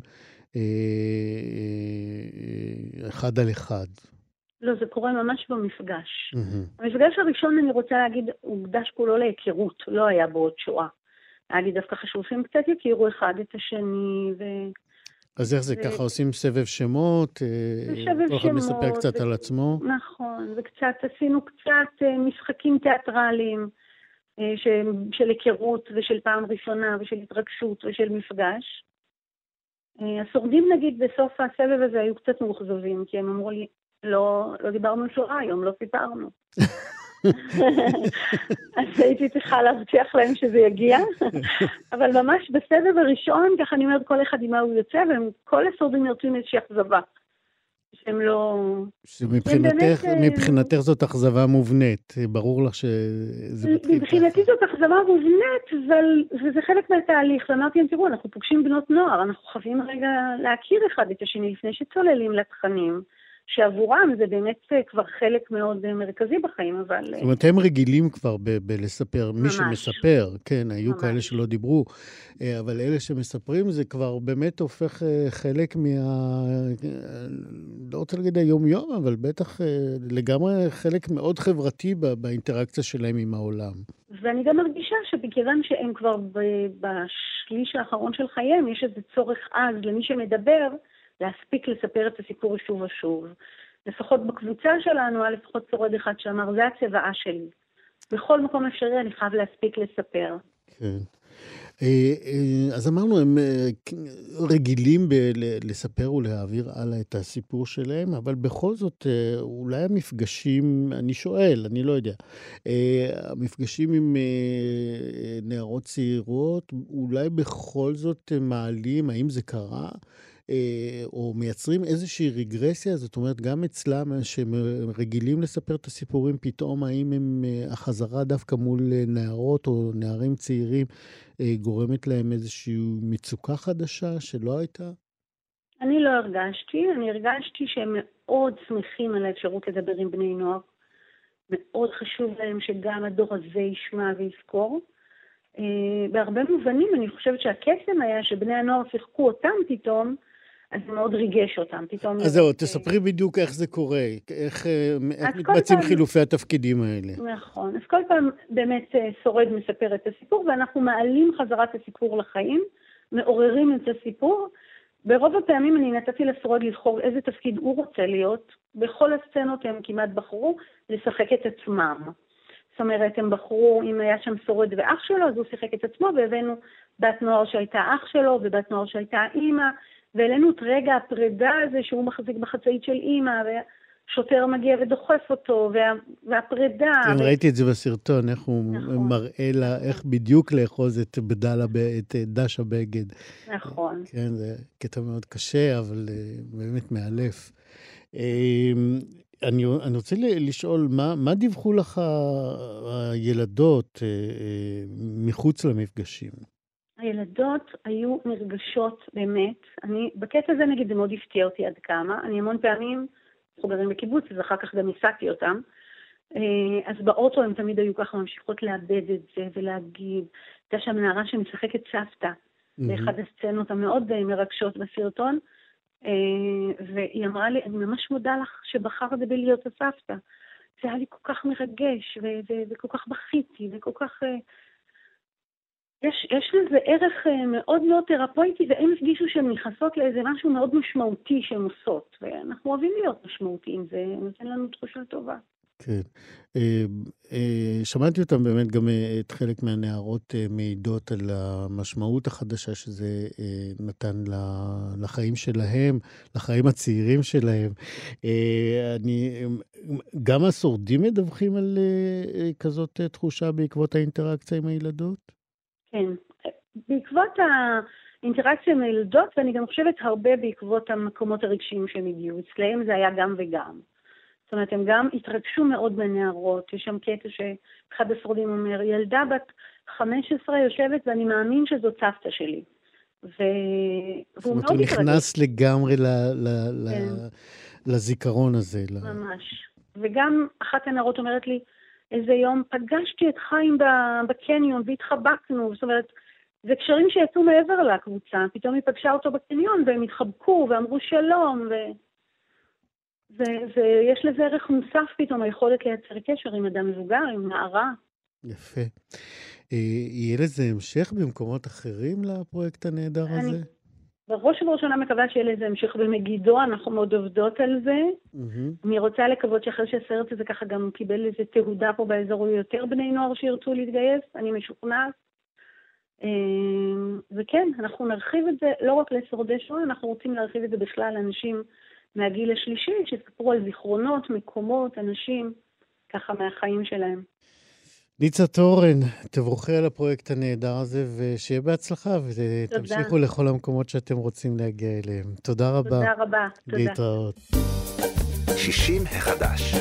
אחד על אחד? לא, זה קורה ממש במפגש. המפגש הראשון, אני רוצה להגיד, הוקדש כולו להיכרות, לא היה בו עוד שואה. היה לי דווקא חשוב שהם קצת יכירו אחד את השני, ו... אז איך זה? ככה עושים סבב שמות? כל אחד מספר קצת על עצמו? נכון, וקצת עשינו קצת משחקים תיאטרליים של היכרות ושל פעם ראשונה ושל התרגשות ושל מפגש. השורדים נגיד בסוף הסבב הזה היו קצת מאוכזבים, כי הם אמרו לי, לא דיברנו שואה היום, לא סיפרנו. אז הייתי צריכה להבטיח להם שזה יגיע, אבל ממש בסבב הראשון, ככה אני אומרת כל אחד עם מה הוא יוצא, וכל השורדים יוצאים איזושהי אכזבה. שהם לא... שמבחינתך, מבחינתך זאת אכזבה מובנית, ברור לך שזה מתחיל ככה. מבחינתי זאת אכזבה מובנית, וזה חלק מהתהליך, ואמרתי, תראו, אנחנו פוגשים בנות נוער, אנחנו חייבים רגע להכיר אחד את השני לפני שצוללים לתכנים, שעבורם זה באמת כבר חלק מאוד מרכזי בחיים, אבל... זאת אומרת, הם רגילים כבר בלספר, מי שמספר, כן, היו כאלה שלא דיברו, אבל אלה שמספרים זה כבר באמת הופך חלק מה... לא רוצה להגיד היום-יום, אבל בטח לגמרי חלק מאוד חברתי באינטראקציה שלהם עם העולם. ואני גם מרגישה שבכיוון שהם כבר בשליש האחרון של חייהם, יש איזה צורך אז למי שמדבר, להספיק לספר את הסיפור שוב ושוב. לפחות בקבוצה שלנו, היה לפחות שורד אחד שאמר, זה הצבעה שלי. בכל מקום אפשרי אני חייב להספיק לספר. כן. אז אמרנו, הם רגילים לספר ולהעביר הלאה את הסיפור שלהם, אבל בכל זאת, אולי המפגשים, אני שואל, אני לא יודע, המפגשים עם נערות צעירות, אולי בכל זאת מעלים, האם זה קרה? או מייצרים איזושהי רגרסיה, זאת אומרת, גם אצלם שהם רגילים לספר את הסיפורים, פתאום האם הם, החזרה דווקא מול נערות או נערים צעירים, גורמת להם איזושהי מצוקה חדשה שלא הייתה? אני לא הרגשתי, אני הרגשתי שהם מאוד שמחים על האפשרות לדבר עם בני נוער, מאוד חשוב להם שגם הדור הזה ישמע ויזכור. בהרבה מובנים אני חושבת שהקסם היה שבני הנוער שיחקו אותם פתאום, אז זה מאוד ריגש אותם. פתאום... אז זהו, תספרי בדיוק איך זה קורה, איך, איך מתבצעים פעם... חילופי התפקידים האלה. נכון. אז כל פעם באמת שורד מספר את הסיפור, ואנחנו מעלים חזרת הסיפור לחיים, מעוררים את הסיפור. ברוב הפעמים אני נתתי לשורד לבחור איזה תפקיד הוא רוצה להיות. בכל הסצנות הם כמעט בחרו לשחק את עצמם. זאת אומרת, הם בחרו, אם היה שם שורד ואח שלו, אז הוא שיחק את עצמו, והבאנו בת נוער שהייתה אח שלו, ובת נוער שהייתה אימא, והעלינו את רגע הפרידה הזה שהוא מחזיק בחצאית של אימא, ושוטר מגיע ודוחף אותו, וה, והפרידה. כן, ו... ראיתי את זה בסרטון, איך הוא נכון. מראה לה, איך בדיוק לאחוז את בדלה, את דש הבגד. נכון. כן, זה קטע מאוד קשה, אבל באמת מאלף. אני, אני רוצה לשאול, מה, מה דיווחו לך הילדות מחוץ למפגשים? הילדות היו נרגשות באמת. אני, בקטע הזה נגיד זה מאוד הפתיע אותי עד כמה. אני המון פעמים, אנחנו גרים בקיבוץ, אז אחר כך גם ניסעתי אותם. אז באוטו הם תמיד היו ככה ממשיכות לאבד את זה ולהגיד. הייתה שם נערה שמשחקת סבתא, mm-hmm. באחד הסצנות המאוד מרגשות בסרטון, והיא אמרה לי, אני ממש מודה לך שבחרת בי להיות הסבתא. זה היה לי כל כך מרגש, ו- ו- וכל כך בכיתי, וכל כך... יש, יש לזה ערך מאוד מאוד תרפויטי, והם הפגישו שהן נכנסות לאיזה משהו מאוד משמעותי שהן עושות, ואנחנו אוהבים להיות משמעותיים, זה נותן לנו תחושה טובה. כן. שמעתי אותם באמת גם את חלק מהנערות מעידות על המשמעות החדשה שזה נתן לחיים שלהם, לחיים הצעירים שלהם. אני, גם השורדים מדווחים על כזאת תחושה בעקבות האינטראקציה עם הילדות? כן. בעקבות האינטראקציה עם הילדות, ואני גם חושבת הרבה בעקבות המקומות הרגשיים שהם הגיעו. אצלהם זה היה גם וגם. זאת אומרת, הם גם התרגשו מאוד בנערות. יש שם קטע שאחד השורדים אומר, ילדה בת חמש עשרה יושבת ואני מאמין שזאת סבתא שלי. ו... זאת אומרת, הוא נכנס לגמרי ל... ל... כן. ל... לזיכרון הזה. ממש. וגם אחת הנערות אומרת לי, איזה יום פגשתי את חיים בקניון והתחבקנו. זאת אומרת, זה קשרים שיצאו מעבר לקבוצה. פתאום היא פגשה אותו בקניון והם התחבקו ואמרו שלום ו... ויש לזה ערך מוסף פתאום, היכולת לייצר קשר עם אדם מבוגר, עם נערה. יפה. יהיה לזה המשך במקומות אחרים לפרויקט הנהדר הזה? בראש ובראשונה מקווה שיהיה לזה המשך במגידו, אנחנו מאוד עובדות על זה. אני רוצה לקוות שאחרי שהסרט הזה ככה גם קיבל איזה תהודה פה באזור יותר בני נוער שירצו להתגייס, אני משוכנעת. וכן, אנחנו נרחיב את זה לא רק לשורדי שואה, אנחנו רוצים להרחיב את זה בכלל לאנשים מהגיל השלישי, שספרו על זיכרונות, מקומות, אנשים, ככה מהחיים שלהם. ניצה תורן, תבורכי על הפרויקט הנהדר הזה, ושיהיה בהצלחה, ותמשיכו לכל המקומות שאתם רוצים להגיע אליהם. תודה רבה. תודה רבה. להתראות. שישים החדש.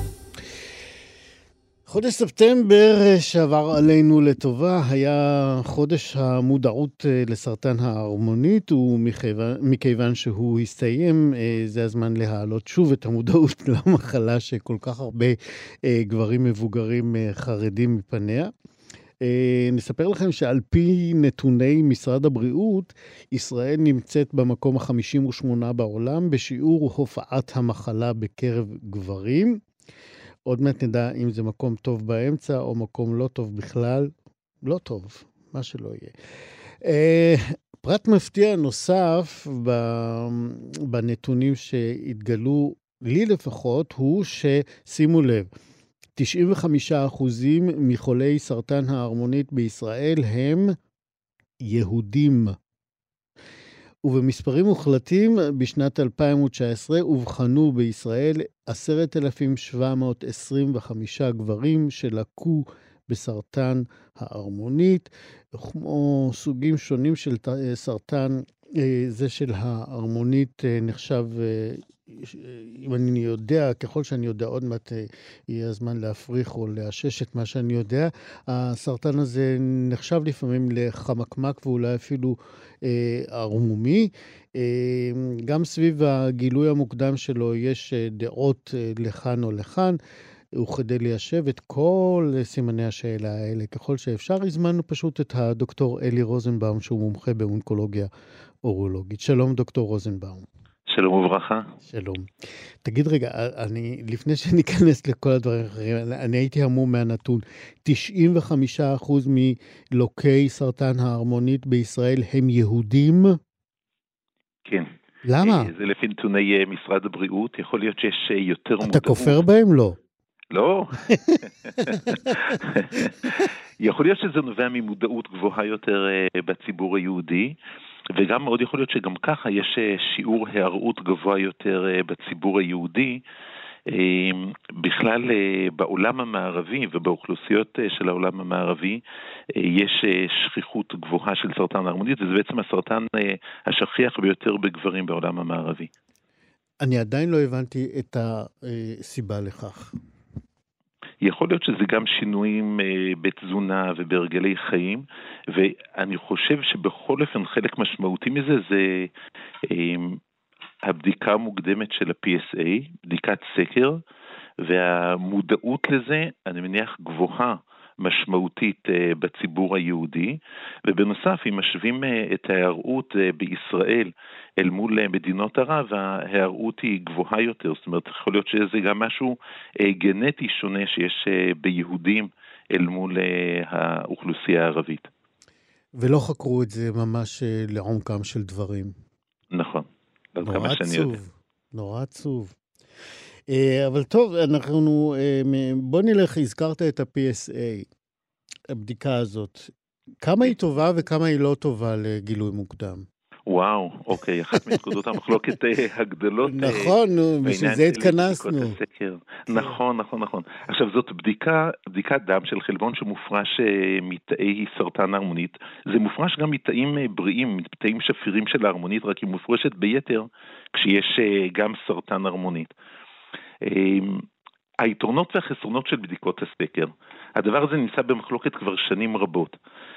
חודש ספטמבר שעבר עלינו לטובה היה חודש המודעות לסרטן ההרמונית, ומכיוון שהוא הסתיים, זה הזמן להעלות שוב את המודעות למחלה שכל כך הרבה גברים מבוגרים חרדים מפניה. נספר לכם שעל פי נתוני משרד הבריאות, ישראל נמצאת במקום ה-חמישים ושמונה בעולם בשיעור הופעת המחלה בקרב גברים. עוד מעט נדע אם זה מקום טוב באמצע או מקום לא טוב בכלל. לא טוב, מה שלא יהיה. פרט מפתיע נוסף בנתונים שהתגלו, לי לפחות, הוא ששימו לב, תשעים וחמישה אחוזים מחולי סרטן ההרמונית בישראל הם יהודים. ובמספרים מוחלטים, בשנת אלפיים תשע עשרה אובחנו בישראל עשרת אלפים שבע מאות עשרים וחמישה גברים שלקו בסרטן ההרמונית, כמו סוגים שונים של סרטן. זה של ההרמונית נחשב, אם אני יודע, ככל שאני יודע, עוד מעט יהיה הזמן להפריך או לאשש את מה שאני יודע, הסרטן הזה נחשב לפעמים לחמקמק ואולי אפילו ערמומי. גם סביב הגילוי המוקדם שלו יש דעות לכאן או לכאן. וכדי ליישב את כל סימני השאלה האלה, ככל שאפשר, הזמנו פשוט את הדוקטור אלי רוזנבאום, שהוא מומחה באונקולוגיה אורולוגית. שלום דוקטור רוזנבאום. שלום וברכה. שלום. תגיד רגע, אני, לפני שניכנס לכל הדברים האחרים, אני הייתי המום מהנתון. תשעים וחמישה אחוז מלוקי סרטן ההרמונית בישראל הם יהודים? כן. למה? זה לפי נתוני משרד הבריאות, יכול להיות שיש יותר מודעות. אתה כופר בהם? לא. לא. יכול להיות שזה נובע ממודעות גבוהה יותר בציבור היהודי, וגם מאוד יכול להיות שגם ככה יש שיעור הערות גבוה יותר בציבור היהודי. בכלל בעולם המערבי ובאוכלוסיות של העולם המערבי יש שכיחות גבוהה של סרטן ההרמונית, וזה בעצם הסרטן השכיח ביותר בגברים בעולם המערבי. אני עדיין לא הבנתי את הסיבה לכך. יכול להיות שזה גם שינויים בתזונה ובהרגלי חיים, ואני חושב שבכל אופן חלק משמעותי מזה זה הבדיקה המוקדמת של ה-פי אס איי, בדיקת סקר, והמודעות לזה, אני מניח, גבוהה משמעותית בציבור היהודי, ובנוסף, אם משווים את ההיערות בישראל אל מול מדינות ערב, ההיערות היא גבוהה יותר, זאת אומרת, יכול להיות שזה גם משהו גנטי שונה שיש ביהודים אל מול האוכלוסייה הערבית. ולא חקרו את זה ממש לעומקם של דברים. נכון. נורא עצוב, נורא עצוב. אבל טוב, אנחנו, בוא נלך, הזכרת את ה-פי אס איי, הבדיקה הזאת. כמה היא טובה וכמה היא לא טובה לגילוי מוקדם? וואו, אוקיי, אחת מנקודות המחלוקת הגדולות. נכון, בשביל זה התכנסנו. נכון, נכון, נכון. עכשיו, זאת בדיקה, בדיקת דם של חלבון שמופרש מתאי סרטן ההרמונית. זה מופרש גם מתאים בריאים, מתאים שפירים של ההרמונית, רק היא מופרשת ביתר כשיש גם סרטן ההרמונית. היתרונות והחסרונות של בדיקות הסקר. הדבר הזה נמצא במחלוקת כבר שנים רבות.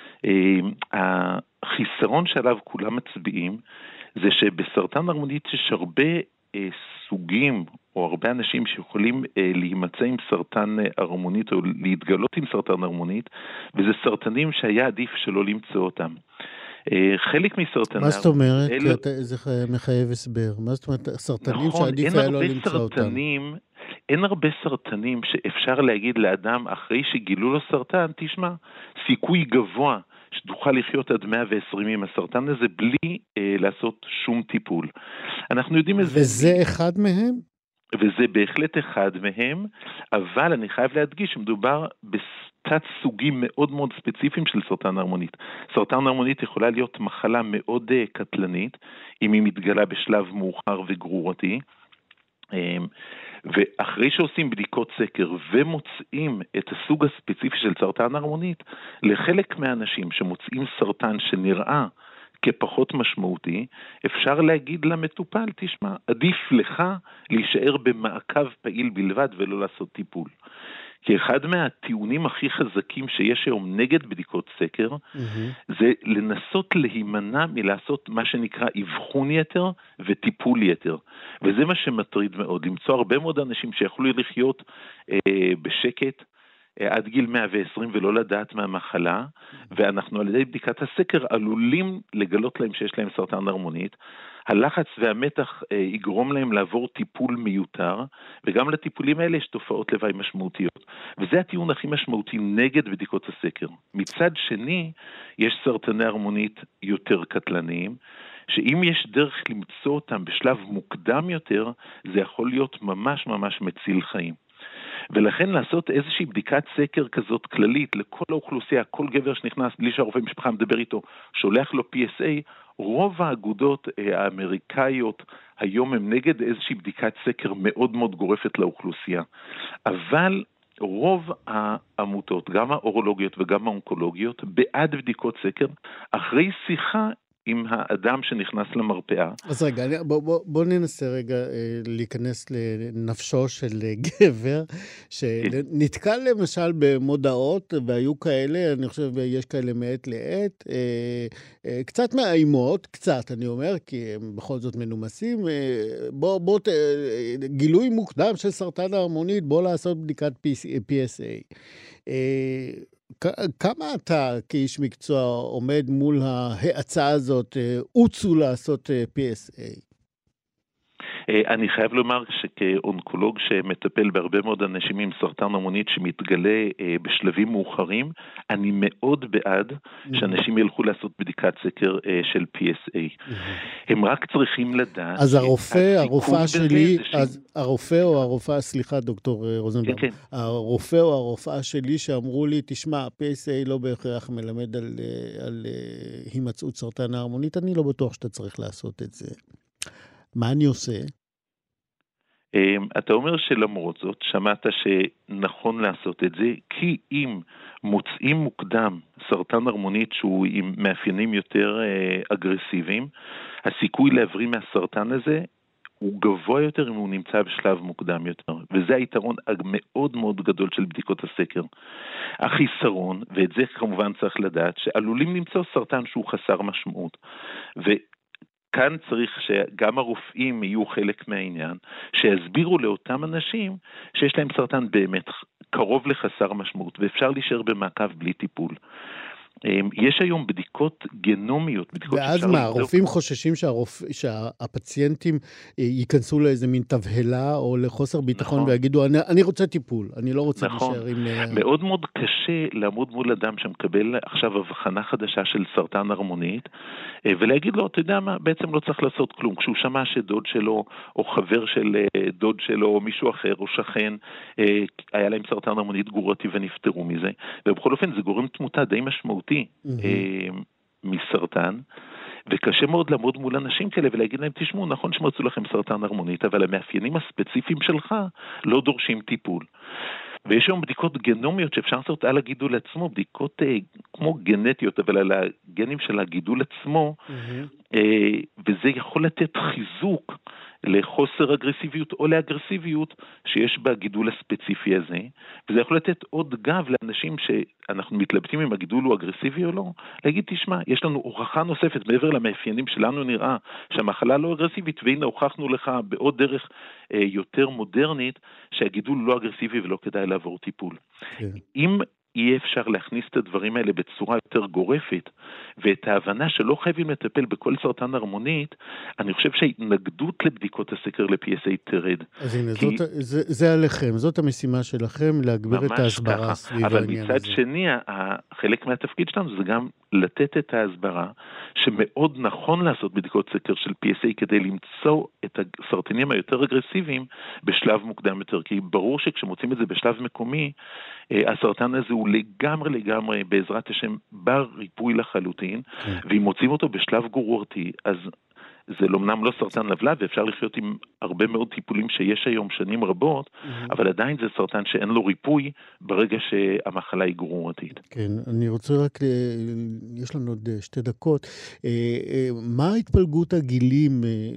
החיסרון שעליו כולם מצביעים זה שבסרטן ההרמונית יש הרבה סוגים או הרבה אנשים שיכולים להימצא עם סרטן ההרמונית או להתגלות עם סרטן ההרמונית, וזה סרטנים שהיה עדיף שלא למצוא אותם. חלק מסרטני... מה זאת אומרת? זה מחייב הסבר. מה זאת אומרת? סרטנים שעדיף היה לא למצוא אותם. אין הרבה סרטנים שאפשר להגיד לאדם אחרי שגילו לו סרטן, תשמע, סיכוי גבוה שתוכל לחיות עד מאה ועשרים עם הסרטן הזה בלי אה, לעשות שום טיפול. אנחנו יודעים איזה... וזה מי... אחד מהם? וזה בהחלט אחד מהם, אבל אני חייב להדגיש שמדובר בתת סוגים מאוד מאוד ספציפיים של סרטן ההרמונית. סרטן ההרמונית יכולה להיות מחלה מאוד uh, קטלנית, אם היא מתגלה בשלב מאוחר וגרורתי, ואחרי שעושים בדיקות סקר ומוצאים את הסוג הספציפי של סרטן ההרמונית, לחלק מהאנשים שמוצאים סרטן שנראה כפחות משמעותי, אפשר להגיד למטופל, תשמע, עדיף לך להישאר במעקב פעיל בלבד ולא לעשות טיפול. כי אחד מהטיעונים הכי חזקים שיש היום נגד בדיקות סקר, mm-hmm. זה לנסות להימנע מלעשות מה שנקרא אבחון יתר וטיפול יתר. וזה מה שמטריד מאוד, למצוא הרבה מאוד אנשים שיכולו לחיות אה, בשקט, עד גיל מאה ועשרים ולא לדעת מהמחלה, ואנחנו על ידי בדיקת הסקר עלולים לגלות להם שיש להם סרטן הרמונית, הלחץ והמתח אה, יגרום להם לעבור טיפול מיותר, וגם לטיפולים האלה יש תופעות לוואי משמעותיות. וזה הטיעון הכי משמעותי נגד בדיקות הסקר. מצד שני, יש סרטני הרמונית יותר קטלניים, שאם יש דרך למצוא אותם בשלב מוקדם יותר, זה יכול להיות ממש ממש מציל חיים. ולכן לעשות איזושהי בדיקת סקר כזאת כללית לכל האוכלוסייה, כל גבר שנכנס בלי שהרופא משפחה מדבר איתו, שולח לו פי אס איי, רוב האגודות האמריקאיות היום הם נגד איזושהי בדיקת סקר מאוד מאוד גורפת לאוכלוסייה. אבל רוב העמותות, גם האורולוגיות וגם האונקולוגיות, בעד בדיקות סקר, אחרי שיחה עם האדם שנכנס למרפאה. אז רגע, בוא, בוא, בוא ננסה רגע אה, להיכנס לנפשו של גבר, שנתקל למשל במודעות, והיו כאלה, אני חושב, יש כאלה מעת לעת, אה, אה, קצת מאיימות, קצת, אני אומר, כי הם בכל זאת מנומסים, אה, בוא, בוא, אה, גילוי מוקדם של סרטן ההרמונית, בוא לעשות בדיקת פי אס איי. אה, כמה אתה כאיש מקצוע עומד מול ההצעה הזאת, רוצו לעשות פי אס איי? אני חייב לומר שכאונקולוג שמטפל בהרבה מאוד אנשים עם סרטן המונית שמתגלה בשלבים מאוחרים, אני מאוד בעד שאנשים ילכו לעשות בדיקת סקר של פי אס איי. הם רק צריכים לדעת... אז הרופא, הרופאה שלי, אז הרופא או הרופאה, סליחה דוקטור רוזנברג, הרופא או הרופאה שלי שאמרו לי, תשמע, פי אס איי לא בהכרח מלמד על, על הימצאות סרטן ההרמונית, אני לא בטוח שאתה צריך לעשות את זה. מה אני עושה? אתה אומר שלמרות זאת, שמעת שנכון לעשות את זה, כי אם מוצאים מוקדם סרטן הרמונית שהוא עם מאפיינים יותר אגרסיביים, הסיכוי להבריא מהסרטן הזה הוא גבוה יותר אם הוא נמצא בשלב מוקדם יותר. וזה היתרון המאוד מאוד גדול של בדיקות הסקר. החיסרון, ואת זה כמובן צריך לדעת, שעלולים למצוא סרטן שהוא חסר משמעות. ו... כאן צריך שגם הרופאים יהיו חלק מהעניין, שיסבירו לאותם אנשים שיש להם סרטן באמת קרוב לחסר משמעות, ואפשר להישאר במעקב בלי טיפול. יש היום בדיקות גנומיות, בדיקות ואז מה, הרופאים חוששים שהרופ... שהפציינטים ייכנסו לאיזה מין תבהלה או לחוסר ביטחון, נכון. ויגידו, אני, אני רוצה טיפול, אני לא רוצה נכון. להישאר עם... מאוד מאוד קשה לעמוד מול אדם שמקבל עכשיו הבחנה חדשה של סרטן הרמונית, ולהגיד לו, אתה יודע מה, בעצם לא צריך לעשות כלום. כשהוא שמע שדוד שלו, או חבר של דוד שלו, או מישהו אחר, או שכן, היה להם סרטן הרמונית גרורתי ונפטרו מזה, ובכל אופן זה גורם תמותה די משמעות מסרטן, וקשה מאוד לעמוד מול אנשים כאלה ולהגיד להם, תשמעו, נכון שמצאו לכם סרטן הרמונית, אבל המאפיינים הספציפיים שלך לא דורשים טיפול. ויש היום בדיקות גנומיות שאפשר לעשות על הגידול עצמו, בדיקות אה, כמו גנטיות, אבל על הגנים של הגידול עצמו, mm-hmm. אה, וזה יכול לתת חיזוק לחוסר אגרסיביות או לאגרסיביות שיש בגידול הספציפי הזה, וזה יכול לתת עוד גב לאנשים שאנחנו מתלבטים אם הגידול הוא אגרסיבי או לא, להגיד, תשמע, יש לנו הוכחה נוספת מעבר למאפיינים שלנו נראה שהמחלה לא אגרסיבית, והנה הוכחנו לך בעוד דרך אה, יותר מודרנית שהגידול לא אגרסיבי ולא כדאי לעבור טיפול. כן. אם יהיה אפשר להכניס את הדברים האלה בצורה יותר גורפת, ואת ההבנה שלא חייבים לטפל בכל סרטן הרמונית, אני חושב שההתנגדות לבדיקות הסקר ל-פי אס איי תרד. אז הנה, כי... זאת, זה, זה עליכם, זאת המשימה שלכם, להגביר את ההסברה סביב העניין הזה. אבל מצד שני, חלק מהתפקיד שלנו זה גם לתת את ההסברה, שמאוד נכון לעשות בדיקות סקר של פי אס איי, כדי למצוא את הסרטנים היותר אגרסיביים בשלב מוקדם יותר, כי ברור שכשמוצאים את זה בשלב מקומי, הסרטן הזה הוא לגמרי לגמרי בעזרת השם בר ריפוי לחלוטין, ואם מוצאים אותו בשלב גרורתי, אז זה לומנם לא סרטן לבלב, ואפשר לחיות עם הרבה מאוד טיפולים שיש היום שנים רבות, mm-hmm. אבל עדיין זה סרטן שאין לו ריפוי ברגע שהמחלה היא גרורתית. כן, אני רוצה רק, יש לנו עוד שתי דקות, מה התפלגות הגילים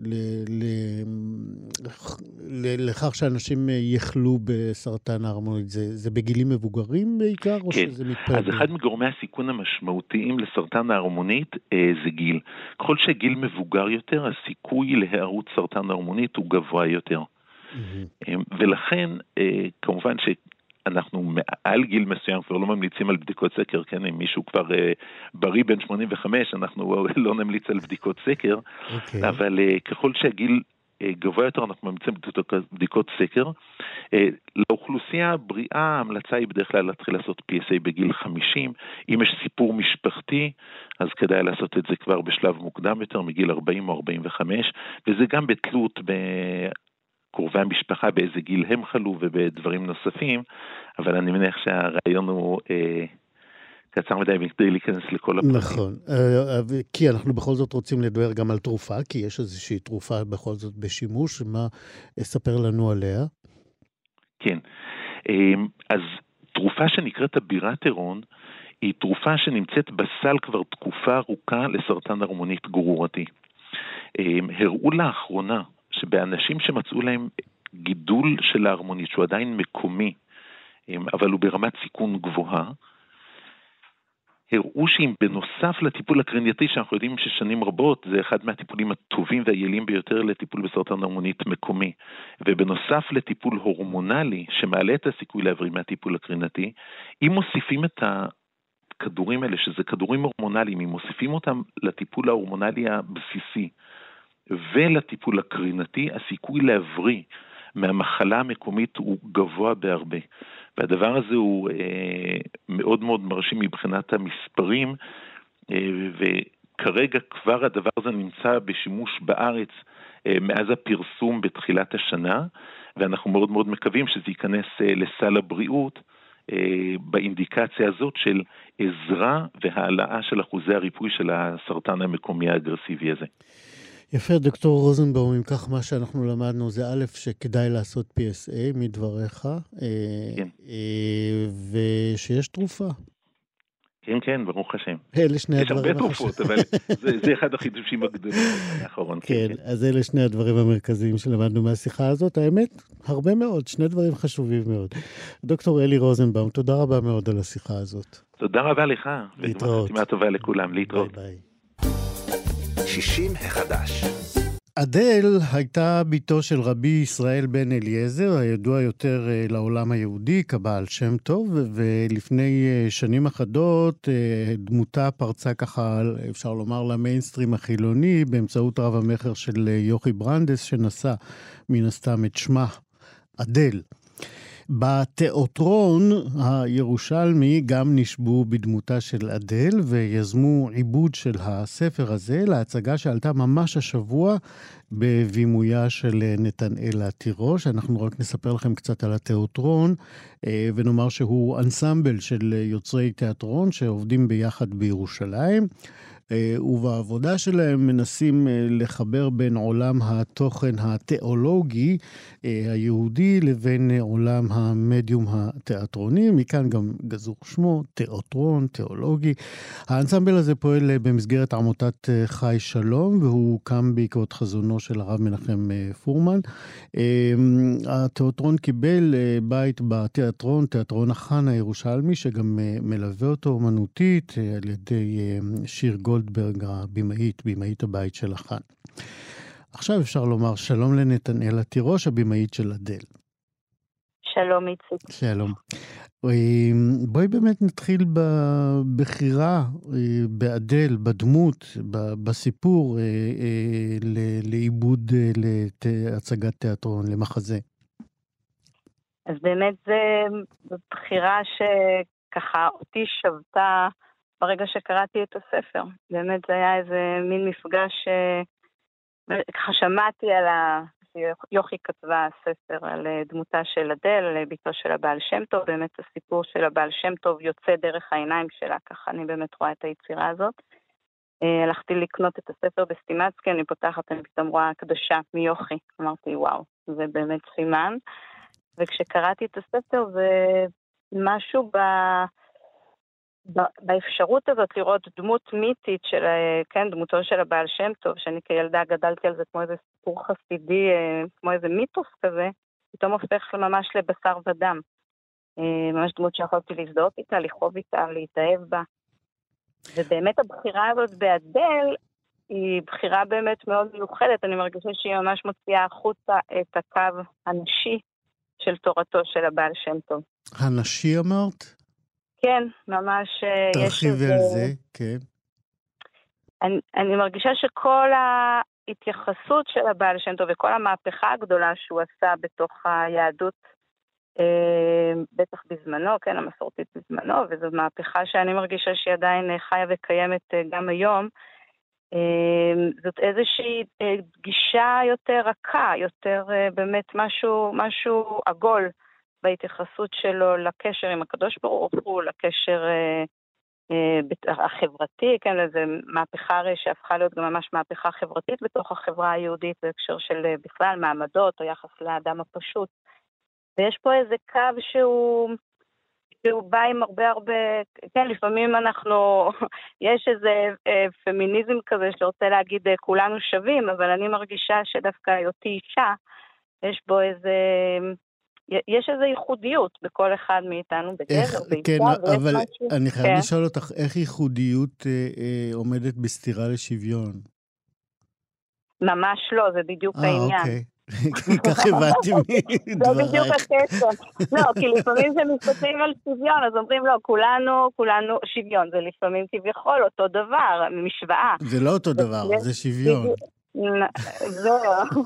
לכך שאנשים יחלו בסרטן ההרמונית? זה, זה בגילים מבוגרים בעיקר, או כן. שזה מתפלג? אז אחד מגורמי הסיכון המשמעותיים לסרטן ההרמונית זה גיל. ככל שגיל מבוגר יותר, הסיכוי להיערות סרטן ההרמונית הוא גבוה יותר. Mm-hmm. ולכן, כמובן שאנחנו מעל גיל מסוים כבר לא ממליצים על בדיקות סקר, כן, אם מישהו כבר בריא בן שמונים וחמש, אנחנו לא נמליץ על בדיקות סקר, okay. אבל ככל שהגיל גבוה יותר, אנחנו ממליצים בדיקות סקר. לאוכלוסייה הבריאה, ההמלצה היא בדרך כלל להתחיל לעשות פי אס איי בגיל חמישים. אם יש סיפור משפחתי, אז כדאי לעשות את זה כבר בשלב מוקדם יותר, מגיל ארבעים או ארבעים וחמש, וזה גם בתלות בקרובי המשפחה, באיזה גיל הם חלו ובדברים נוספים, אבל אני מניח שהרעיון הוא... קצר מדי כדי להיכנס לכל הפרטים. נכון, כי אנחנו בכל זאת רוצים לדבר גם על תרופה, כי יש איזושהי תרופה בכל זאת בשימוש, מה אספר לנו עליה? כן, אז תרופה שנקראת הבירטרון, היא תרופה שנמצאת בסל כבר תקופה ארוכה לסרטן הרמונית גרורתי. הראו לאחרונה שבאנשים שמצאו להם גידול של ההרמונית שהוא עדיין מקומי, אבל הוא ברמת סיכון גבוהה, הראו שאם בנוסף לטיפול הקרינייתי, שאנחנו יודעים ששנים רבות זה אחד מהטיפולים הטובים והיעילים ביותר לטיפול בסרטן הרמונית מקומי, ובנוסף לטיפול הורמונלי שמעלה את הסיכוי להבריא מהטיפול הקרינייתי, אם מוסיפים את הכדורים האלה, שזה כדורים הורמונליים, אם מוסיפים אותם לטיפול ההורמונלי הבסיסי ולטיפול הקרינייתי, הסיכוי להבריא מהמחלה המקומית הוא גבוה בהרבה. והדבר הזה הוא אה, מאוד מאוד מרשים מבחינת המספרים, אה, וכרגע כבר הדבר הזה נמצא בשימוש בארץ אה, מאז הפרסום בתחילת השנה, ואנחנו מאוד מאוד מקווים שזה ייכנס אה, לסל הבריאות אה, באינדיקציה הזאת של עזרה והעלאה של אחוזי הריפוי של הסרטן המקומי האגרסיבי הזה. יפה, דוקטור רוזנבאום, אם כך מה שאנחנו למדנו זה א', שכדאי לעשות פי אס איי מדבריך, כן. ושיש תרופה. כן, כן, ברוך השם. אלה שני יש הדברים הרבה תרופות, אבל זה, זה אחד החידושים הגדולים האחרון. כן, כן, אז אלה שני הדברים המרכזיים שלמדנו מהשיחה הזאת. האמת, הרבה מאוד, שני דברים חשובים מאוד. דוקטור אלי רוזנבאום, תודה רבה מאוד על השיחה הזאת. תודה רבה לך. להתראות. וחתימה טובה לכולם, להתראות. ביי ביי. שישים החדש. אדל הייתה ביתו של רבי ישראל בן אליעזר, הידוע יותר לעולם היהודי כבעל שם טוב, ולפני שנים אחדות דמותה פרצה ככה, אפשר לומר, למיינסטרים החילוני, באמצעות רב המחר של יוכי ברנדס, שנשא מן הסתם את שמה אדל. בתיאטרון הירושלמי גם נשבו בדמותה של אדל ויזמו עיבוד של הספר הזה להצגה שעלתה ממש השבוע בבימויה של נתנאלה תירוש. אנחנו רק נספר לכם קצת על התיאטרון ונאמר שהוא אנסמבל של יוצרי תיאטרון שעובדים ביחד בירושלים. ובעבודה שלהם מנסים לחבר בין עולם התוכן התיאולוגי היהודי לבין עולם המדיום התיאטרוני, מכאן גם גזור שמו, תיאטרון, תיאולוגי. האנסמבל הזה פועל במסגרת עמותת חי שלום, והוא קם בעקבות חזונו של הרב מנחם פורמן. התיאטרון קיבל בית בתיאטרון, תיאטרון החנה הירושלמי, שגם מלווה אותו אומנותית על ידי שיר גולד, גולדברג, הבימאית, בימאית הבית של החן. עכשיו אפשר לומר שלום לנתנאלה תירוש, הבימאית של אדל. שלום איציק. שלום. בואי באמת נתחיל בבחירה באדל, בדמות, בסיפור, לעיבוד להצגת תיאטרון, למחזה. אז באמת זו בחירה שככה אותי שבתה ברגע שקראתי את הספר. באמת זה היה איזה מין מפגש, ככה שמעתי על ה... יוכי כתבה ספר על דמותה של אדל, על ביתו של הבעל שם טוב, באמת הסיפור של הבעל שם טוב יוצא דרך העיניים שלה, ככה אני באמת רואה את היצירה הזאת. הלכתי לקנות את הספר בסטימצקי, אני פותחת, אני פתאום רואה הקדשה מיוכי. אמרתי, וואו, זה באמת סימן. וכשקראתי את הספר, זה משהו ב... באפשרות הזאת לראות דמות מיתית של, כן, דמותו של הבעל שם טוב, שאני כילדה גדלתי על זה כמו איזה סיפור חסידי, כמו איזה מיתוס כזה, פתאום הופך ממש לבשר ודם. ממש דמות שיכולתי להזדהות איתה, לכאוב איתה, להתאהב בה. ובאמת הבחירה הזאת באדל היא בחירה באמת מאוד מיוחדת, אני מרגישה שהיא ממש מוציאה החוצה את הקו הנשי של תורתו של הבעל שם טוב. הנשי אמרת? כן, ממש יש איזה... תרחיבי על זה, כן. אני, אני מרגישה שכל ההתייחסות של הבעל שם טוב וכל המהפכה הגדולה שהוא עשה בתוך היהדות, אה, בטח בזמנו, כן, המסורתית בזמנו, וזו מהפכה שאני מרגישה שהיא עדיין חיה וקיימת אה, גם היום, אה, זאת איזושהי אה, גישה יותר רכה, יותר אה, באמת משהו, משהו עגול, בהתייחסות שלו לקשר עם הקדוש ברוך הוא, לקשר אה, אה, החברתי, כן, זה מהפכה הרי שהפכה להיות גם ממש מהפכה חברתית בתוך החברה היהודית, בהקשר של אה, בכלל מעמדות או יחס לאדם הפשוט. ויש פה איזה קו שהוא שהוא בא עם הרבה הרבה, כן, לפעמים אנחנו, יש איזה אה, פמיניזם כזה שרוצה להגיד אה, כולנו שווים, אבל אני מרגישה שדווקא היותי אישה, יש בו איזה, יש איזו ייחודיות בכל אחד מאיתנו, בגבר, באישה, כן, אבל משהו. אני חייב כן. לשאול אותך, איך ייחודיות אה, אה, עומדת בסתירה לשוויון? ממש לא, זה בדיוק אה, העניין. אוקיי. כך הבנתי מדברייך. זה בדיוק הקשר. לא, כי לפעמים שמסתכלים על שוויון, אז אומרים לא, כולנו, כולנו, שוויון, זה לפעמים כביכול אותו דבר, משוואה. זה לא אותו דבר, זה שוויון. זהו.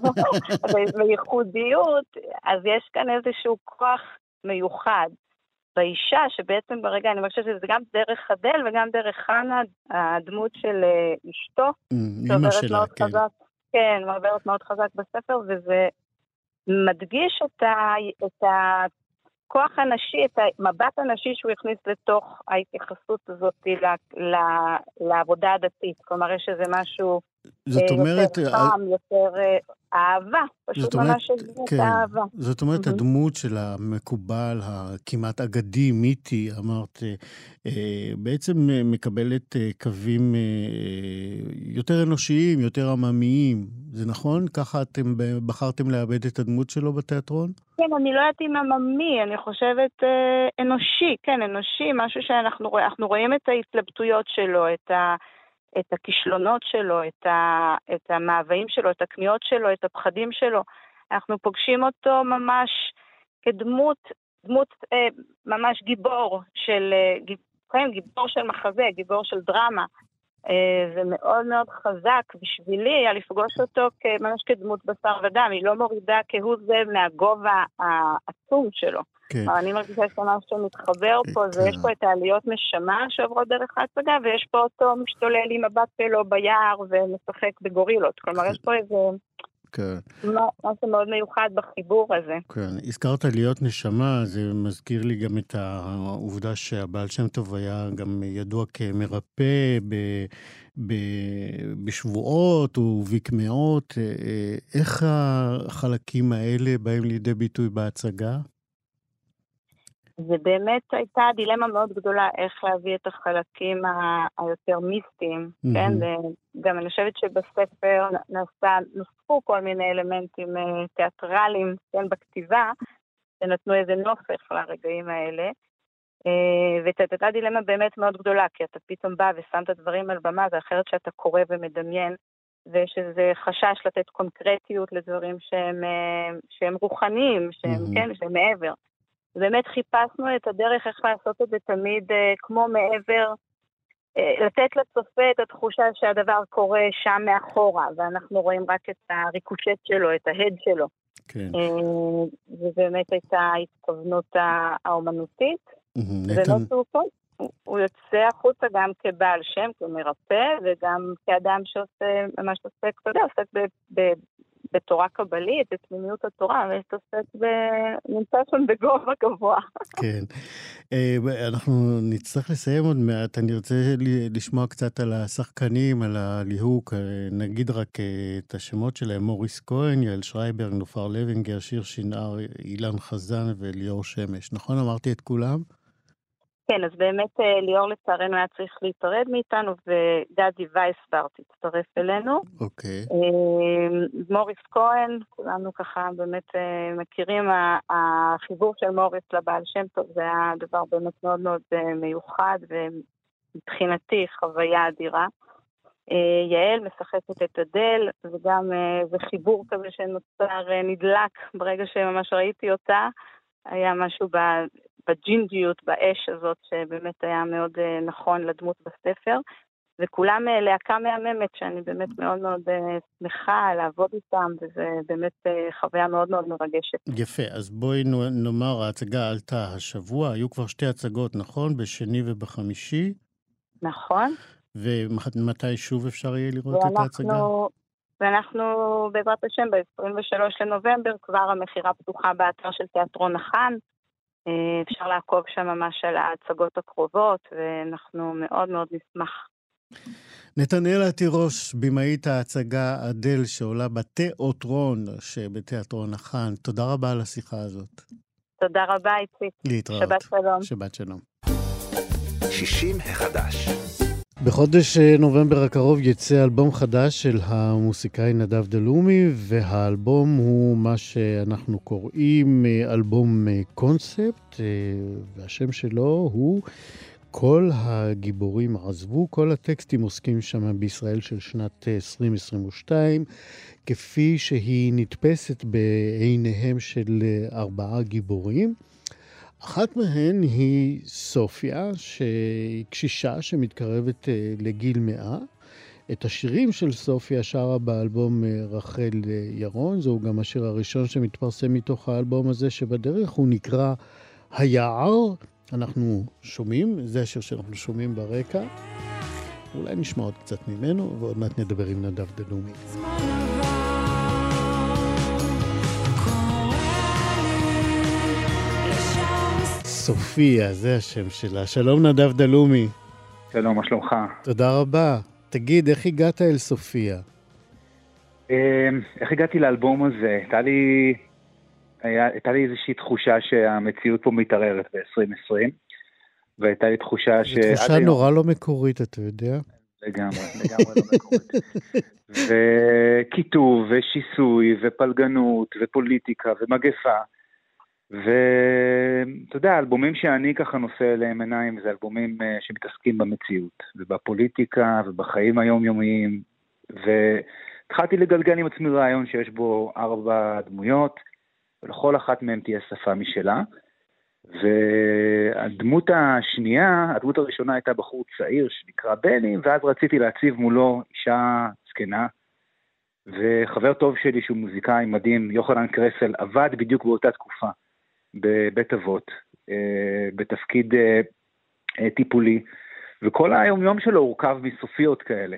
בייחודיות, אז יש כאן איזשהו כוח מיוחד באישה, שבעצם ברגע, אני חושבת שזה גם דרך אדל וגם דרך חנה, הדמות של אשתו, אמא שלה, כן. כן, מעברת מאוד חזק בספר, וזה מדגיש את, ה, את הכוח הנשי, את המבט הנשי שהוא הכניס לתוך ההתייחסות הזאת ל, ל, לעבודה הדתית. כלומר, יש איזה משהו זאת אומרת, יותר חם, יותר אהבה, פשוט ממש את כן. האהבה. זאת אומרת, mm-hmm. הדמות של המקובל, הכמעט אגדי, מיתי, אמרת, בעצם מקבלת קווים יותר אנושיים, יותר עממיים. זה נכון? ככה אתם בחרתם לאבד את הדמות שלו בתיאטרון? כן, אני לא יודעת אם עממי, אני חושבת אנושי, כן, אנושי, משהו שאנחנו רואים, אנחנו רואים את ההתלבטויות שלו, את ה... את הכישלונות שלו, את, ה, את המאוויים שלו, את הקניות שלו, את הפחדים שלו. אנחנו פוגשים אותו ממש כדמות, דמות אה, ממש גיבור של, אה, כן, גיבור של מחזה, גיבור של דרמה. אה, זה מאוד מאוד חזק בשבילי, היה לפגוש אותו ממש כדמות בשר ודם. היא לא מורידה כהוא זה מהגובה העצום שלו. כן. אני מרגישה שמשהו שמתחבר פה, כן. ויש פה את העליות נשמה שעוברות דרך ההצגה, ויש פה אותו משתולל עם הבת שלו ביער ומשחק בגורילות. כלומר, כן. יש פה איזה כן. משהו מאוד מיוחד בחיבור הזה. כן, הזכרת עליות נשמה, זה מזכיר לי גם את העובדה שהבעל שם טוב היה גם ידוע כמרפא ב... ב... בשבועות ובקמעות. איך החלקים האלה באים לידי ביטוי בהצגה? זה באמת הייתה דילמה מאוד גדולה איך להביא את החלקים היותר מיסטיים, mm-hmm. כן? וגם אני חושבת שבספר נעשה, נוספו כל מיני אלמנטים תיאטרליים, כן, בכתיבה, שנתנו איזה נופך לרגעים האלה, וזאת דילמה באמת מאוד גדולה, כי אתה פתאום בא ושם את הדברים על במה, זה אחרת שאתה קורא ומדמיין, ויש איזה חשש לתת קונקרטיות לדברים שהם, שהם רוחניים, שהם, mm-hmm. כן, שהם מעבר. באמת חיפשנו את הדרך איך לעשות את זה תמיד אה, כמו מעבר, אה, לתת לצופה את התחושה שהדבר קורה שם מאחורה, ואנחנו רואים רק את הריקושט שלו, את ההד שלו. כן. אה, ובאמת הייתה התכוונות האומנותית. ובאמת הוא, הוא, הוא יוצא החוצה גם כבעל שם, כמרפא, וגם כאדם שעושה, ממש עוסק, אתה יודע, עוסק ב... ב בתורה קבלית, בתמימיות התורה, ותעסק נמצא שם בגובה גבוה. כן. אנחנו נצטרך לסיים עוד מעט. אני רוצה לשמוע קצת על השחקנים, על הליהוק. נגיד רק את השמות שלהם, מוריס כהן, יעל שרייברג, נופר לוינגר, שיר שנער, אילן חזן וליאור שמש. נכון? אמרתי את כולם? כן, אז באמת ליאור לצערנו היה צריך להיפרד מאיתנו, וגדי וייסברט הצטרף אלינו. אוקיי. מוריס כהן, כולנו ככה באמת מכירים, החיבור של מוריס לבעל שם טוב, זה היה דבר באמת מאוד מאוד מיוחד, ומבחינתי חוויה אדירה. יעל משחקת את אדל, וגם זה חיבור כזה שנוצר נדלק ברגע שממש ראיתי אותה, היה משהו ב... בג'ינג'יות, באש הזאת, שבאמת היה מאוד נכון לדמות בספר, וכולם להקה מהממת, שאני באמת מאוד מאוד שמחה לעבוד איתם, וזה באמת חוויה מאוד מאוד מרגשת. יפה, אז בואי נאמר, ההצגה עלתה השבוע, היו כבר שתי הצגות, נכון? בשני ובחמישי? נכון. ומתי שוב אפשר יהיה לראות ואנחנו, את ההצגה? ואנחנו בעזרת השם ב-עשרים ושלושה לנובמבר, כבר המחירה פתוחה באתר של תיאטרון החאן, אפשר לעקוב שם ממש על ההצגות הקרובות, ואנחנו מאוד מאוד נשמח. נתנאלה תירוש, במאית ההצגה אדל שעולה בתיאטרון שבתיאטרון החאן. תודה רבה על השיחה הזאת. תודה רבה, איציק. להתראות. שבת שלום. שבת שלום. שישים החדש. בחודש נובמבר הקרוב יצא אלבום חדש של המוסיקאי נדב דלומי, והאלבום הוא מה שאנחנו קוראים אלבום קונספט, והשם שלו הוא כל הגיבורים עזבו. כל הטקסטים עוסקים שם בישראל של שנת עשרים עשרים ושתיים, כפי שהיא נתפסת בעיניהם של ארבעה גיבורים. אחת מהן היא סופיה, שהיא קשישה שמתקרבת לגיל מאה. את השירים של סופיה שרה באלבום רחל ירון, זהו גם השיר הראשון שמתפרסם מתוך האלבום הזה שבדרך, הוא נקרא היער. אנחנו שומעים, זה השיר שאנחנו שומעים ברקע. אולי נשמע עוד קצת ממנו, ועוד מעט נדבר עם נדב דלומי. סופיה, זה השם שלה. שלום נדב דלומי. שלום, מה שלומך? תודה רבה. תגיד, איך הגעת אל סופיה? איך הגעתי לאלבום הזה? הייתה לי, הייתה לי איזושהי תחושה שהמציאות פה מתערערת ב-עשרים עשרים, והייתה לי תחושה ש... זו תחושה נורא לא מקורית, אתה יודע? לגמרי, לגמרי לא מקורית. וכיתוב, ושיסוי, ופלגנות, ופוליטיקה, ומגפה. ואתה יודע, האלבומים שאני ככה נושא אליהם עיניים, זה אלבומים שמתעסקים במציאות, ובפוליטיקה, ובחיים היומיומיים, והתחלתי לגלגל עם עצמי רעיון שיש בו ארבע דמויות, ולכל אחת מהן תהיה שפה משלה, והדמות השנייה, הדמות הראשונה הייתה בחור צעיר שנקרא בני, ואז רציתי להציב מולו אישה זקנה, וחבר טוב שלי שהוא מוזיקאי מדהים, יוחנן קרסל, עבד בדיוק באותה תקופה, בבית אבות, בתפקיד טיפולי, וכל היום יום שלו הורכב מסופיות כאלה.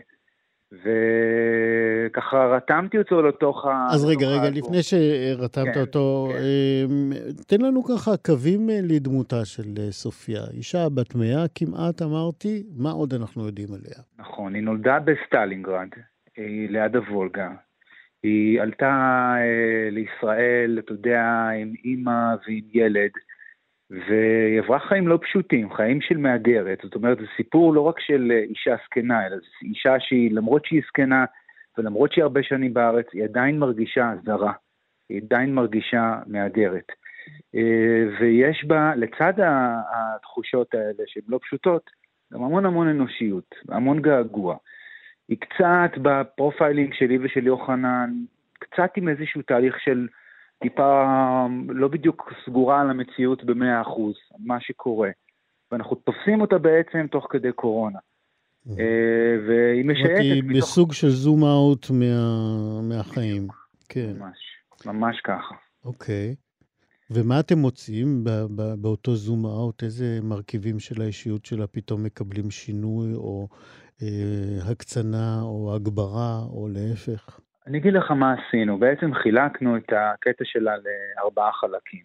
וככה רתמתי אותו לתוך ה... אז רגע, רגע, לפני שרתמת אותו, תן לנו ככה קווים לדמותה של סופיה. אישה בת מאה כמעט אמרתי, מה עוד אנחנו יודעים עליה? נכון, היא נולדה בסטלינגרד, היא ליד הוולגה. היא עלתה אה, לישראל, אתה יודע, עם אמא ועם ילד, והיא עברה חיים לא פשוטים, חיים של מהגרת. זאת אומרת, זה סיפור לא רק של אישה זקנה, אלא זה אישה שהיא, למרות שהיא זקנה, ולמרות שהיא הרבה שנים בארץ, היא עדיין מרגישה זרה, היא עדיין מרגישה מהגרת. אה, ויש בה, לצד התחושות האלה שהן לא פשוטות, גם המון המון אנושיות, המון געגוע. היא קצת בפרופיילינג שלי ושל יוחנן, קצת עם איזשהו תהליך של טיפה לא בדיוק סגורה על המציאות במאה אחוז, מה שקורה. ואנחנו תופסים אותה בעצם תוך כדי קורונה. והיא משייטת... היא בסוג של זום אאוט מהחיים. כן. ממש, ממש ככה. אוקיי. ומה אתם מוצאים באותו זום אאוט? איזה מרכיבים של האישיות שלה פתאום מקבלים שינוי או... הקצנה או הגברה או להפך? אני אגיד לך מה עשינו. בעצם חילקנו את הקטע שלה לארבעה חלקים.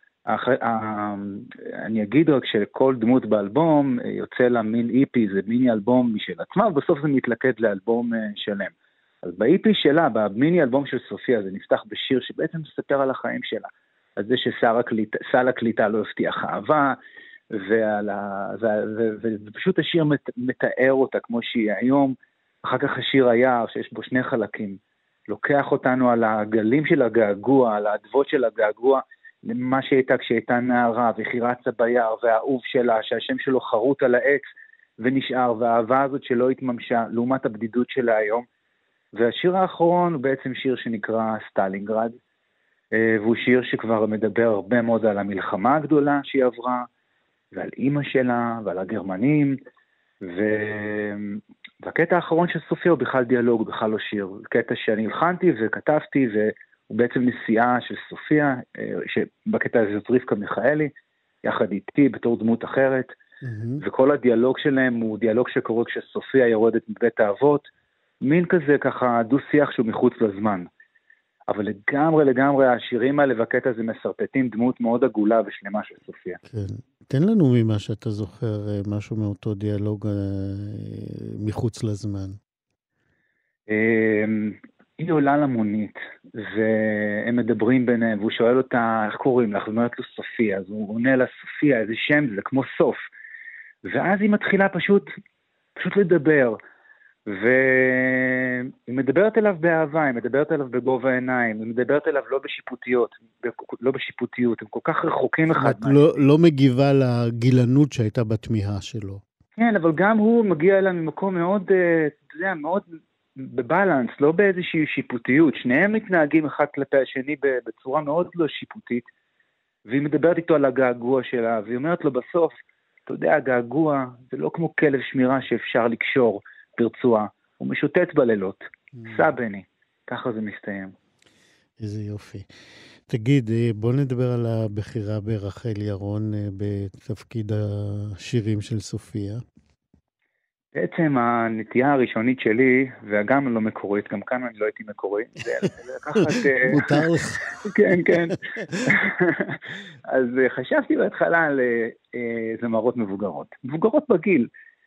אני אגיד רק שכל דמות באלבום יוצא לה מין איפי, זה מיני אלבום משל עצמה, ובסוף זה מתלכד לאלבום שלם. אז באיפי שלה, במיני אלבום של סופיה, זה נפתח בשיר שבעצם מספר על החיים שלה. על זה שסל הקליטה לא הבטיח אהבה, ופשוט השיר מתאר אותה כמו שהיא היום. אחר כך השיר היער, שיש בו שני חלקים, לוקח אותנו על הגלים של הגעגוע, על העדבות של הגעגוע, למה שהייתה כשהייתה נערה, וכי רצה ביער, והאהוב שלה, שהשם שלו חרוט על העץ ונשאר, והאהבה הזאת שלא התממשה, לעומת הבדידות שלה היום. והשיר האחרון הוא בעצם שיר שנקרא סטלינגרד, והוא שיר שכבר מדבר הרבה מאוד על המלחמה הגדולה שהיא עברה, ועל אימא שלה, ועל הגרמנים, ו... והקטע האחרון של סופיה הוא בכלל דיאלוג, בכלל לא שיר. קטע שאני הלחנתי וכתבתי, והוא בעצם נסיעה של סופיה, שבקטע הזה זאת רבקה מיכאלי, יחד איתי בתור דמות אחרת, mm-hmm. וכל הדיאלוג שלהם הוא דיאלוג שקורה כשסופיה יורדת מבית האבות, מין כזה ככה דו-שיח שהוא מחוץ לזמן. אבל לגמרי לגמרי השירים האלה והקטע הזה מסרטטים דמות מאוד עגולה ושלמה של סופיה. כן. תן לנו ממה שאתה זוכר משהו מאותו דיאלוג מחוץ לזמן. היא עולה למונית, והם מדברים ביניהם, והוא שואל אותה, איך קוראים לך? היא אומרת לו סופיה, אז הוא עונה לה סופיה, איזה שם זה, כמו סוף. ואז היא מתחילה פשוט, פשוט לדבר, והיא מדברת אליו באהבה, היא מדברת אליו בגובה העיניים, היא מדברת אליו לא בשיפוטיות, לא בשיפוטיות, הם כל כך רחוקים אחד. לא, לא מגיבה לגילנות שהייתה בתמיהה שלו. כן, אבל גם הוא מגיע אליו ממקום מאוד, אתה יודע, מאוד בבלנס, לא באיזושהי שיפוטיות. שניהם מתנהגים אחד כלפי השני בצורה מאוד לא שיפוטית, והיא מדברת איתו על הגעגוע שלה, והיא אומרת לו בסוף, אתה יודע, הגעגוע זה לא כמו כלב שמירה שאפשר לקשור ברצועה, הוא משוטט בלילות. סע בני, ככה זה מסתיים. איזה יופי. תגיד, בוא נדבר על הבחירה ברחל ירון בתפקיד השירים של סופיה. בעצם הנטייה הראשונית שלי, וגם לא מקורית, גם כאן אני לא הייתי מקורי, זה לקחת... מותר לך. כן, כן. אז חשבתי בהתחלה על זמרות מבוגרות, מבוגרות בגיל,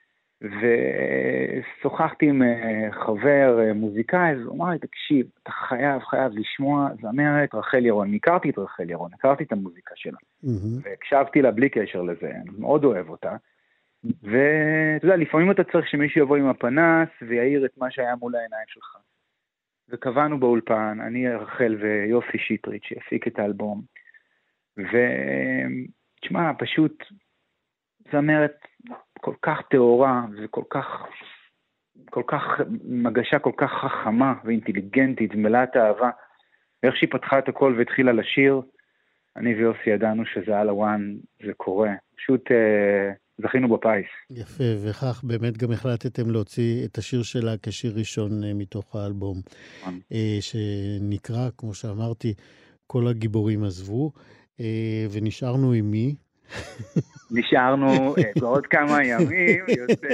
ושוחחתי עם חבר מוזיקאי, אז הוא אמר לי, תקשיב, אתה חייב, חייב לשמוע זמרת רחל ירון. הכרתי את רחל ירון, הכרתי את המוזיקה שלה, והקשבתי לה בלי קשר לזה, אני מאוד אוהב אותה, ואתה יודע, לפעמים אתה צריך שמישהו יבוא עם הפנס ויעיר את מה שהיה מול העיניים שלך. וקבענו באולפן, אני רחל ויופי שיטרית שהפיק את האלבום, ותשמע, פשוט זמרת כל כך תאורה, וכל כך, כל כך, מגשה כל כך חכמה ואינטליגנטית, מלאת אהבה. ואיך שהיא פתחה את הכל והתחילה לשיר, אני ויוסי ידענו שזה על הוואן, זה קורה. פשוט אה, זכינו בפייס. יפה, וכך באמת גם החלטתם להוציא את השיר שלה כשיר ראשון אה, מתוך האלבום, אה, שנקרא, כמו שאמרתי, כל הגיבורים עזבו, אה, ונשארנו עם מי? נשארנו בעוד כמה ימים,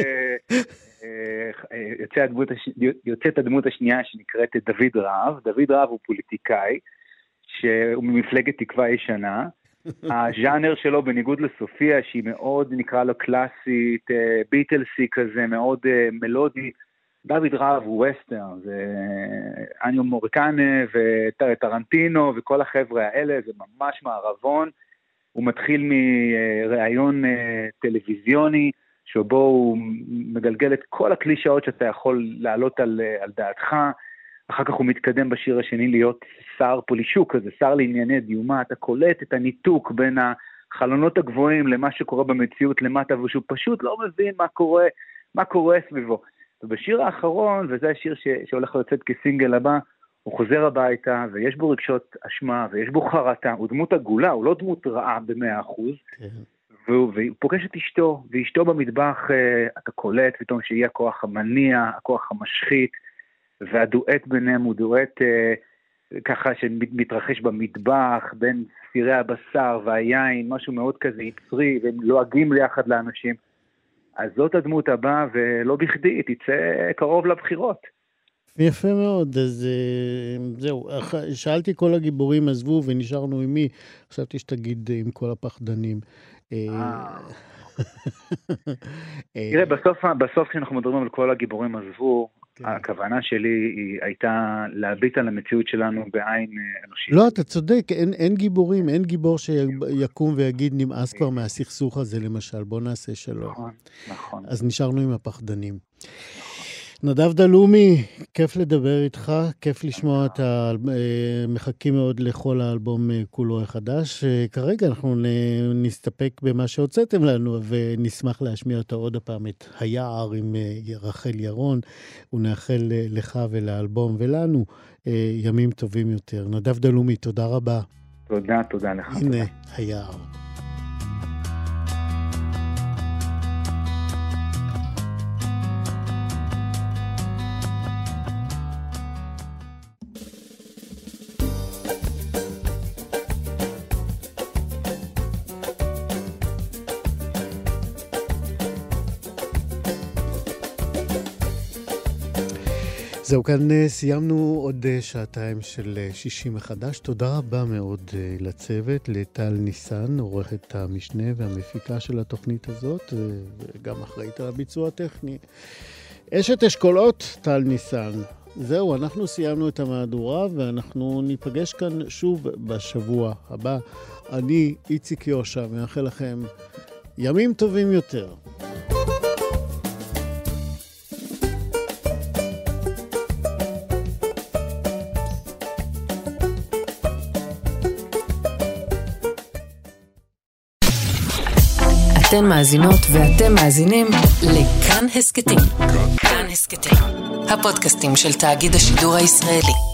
יוצאת הדמות השנייה שנקראת דוד רהב. דוד רהב הוא פוליטיקאי, שהוא ממפלגת תקווה ישנה. הז'אנר שלו בניגוד לסופיה, שהיא מאוד נקרא לו קלאסית, ביטלסי כזה, מאוד מלודי. דוד רהב הוא ווסטרן, זה אניו מוריקנה וטרנטינו וכל החבר'ה האלה, זה ממש מערבון. הוא מתחיל מראיון טלוויזיוני, שבו הוא מגלגל את כל הקלישאות שאתה יכול לעלות על, על דעתך. אחר כך הוא מתקדם בשיר השני להיות שר פולישוק, כזה שר לענייני דיומה. אתה קולט את הניתוק בין החלונות הגבוהים למה שקורה במציאות למטה, ושהוא פשוט לא מבין מה קורה, מה קורה סביבו. ובשיר האחרון, וזה השיר ש, שהולך לצאת כסינגל הבא, הוא חוזר הביתה, ויש בו רגשות אשמה, ויש בו חרטה, הוא דמות עגולה, הוא לא דמות רעה במאה אחוז, והוא, והוא פוגש את אשתו, ואשתו במטבח, אתה קולט פתאום שהיא הכוח המניע, הכוח המשחית, והדואט ביניהם הוא דואט ככה שמתרחש במטבח, בין ספירי הבשר והיין, משהו מאוד כזה יצרי, והם לועגים ליחד לאנשים. אז זאת הדמות הבאה, ולא בכדי, היא תצא קרוב לבחירות. יפה מאוד, אז זהו, שאלתי כל הגיבורים עזבו ונשארנו עם מי, חשבתי שתגיד עם כל הפחדנים. תראה, בסוף כשאנחנו מדברים על כל הגיבורים עזבו, הכוונה שלי היא הייתה להביט על המציאות שלנו בעין אנושית. לא, אתה צודק, אין גיבורים, אין גיבור שיקום ויגיד נמאס כבר מהסכסוך הזה למשל, בוא נעשה שלום. נכון, נכון. אז נשארנו עם הפחדנים. נדב דלומי, כיף לדבר איתך, כיף לשמוע את ה... מחכים מאוד לכל האלבום כולו החדש. כרגע אנחנו נסתפק במה שהוצאתם לנו, ונשמח להשמיע אותו עוד הפעם, את היער עם רחל ירון, ונאחל לך ולאלבום ולנו ימים טובים יותר. נדב דלומי, תודה רבה. תודה, תודה לך. הנה, תודה. היער. זהו, כאן סיימנו עוד שעתיים של שישים מחדש. תודה רבה מאוד לצוות, לטל ניסן, עורכת המשנה והמפיקה של התוכנית הזאת, וגם אחראית על הביצוע הטכני. אשת אשכולות, טל ניסן. זהו, אנחנו סיימנו את המהדורה, ואנחנו ניפגש כאן שוב בשבוע הבא. אני, איציק יושע, מאחל לכם ימים טובים יותר. אתן מאזינות ואתם מאזינים לכאן הסקטים. כאן הסקטים, הפודקאסטים של תאגיד השידור הישראלי.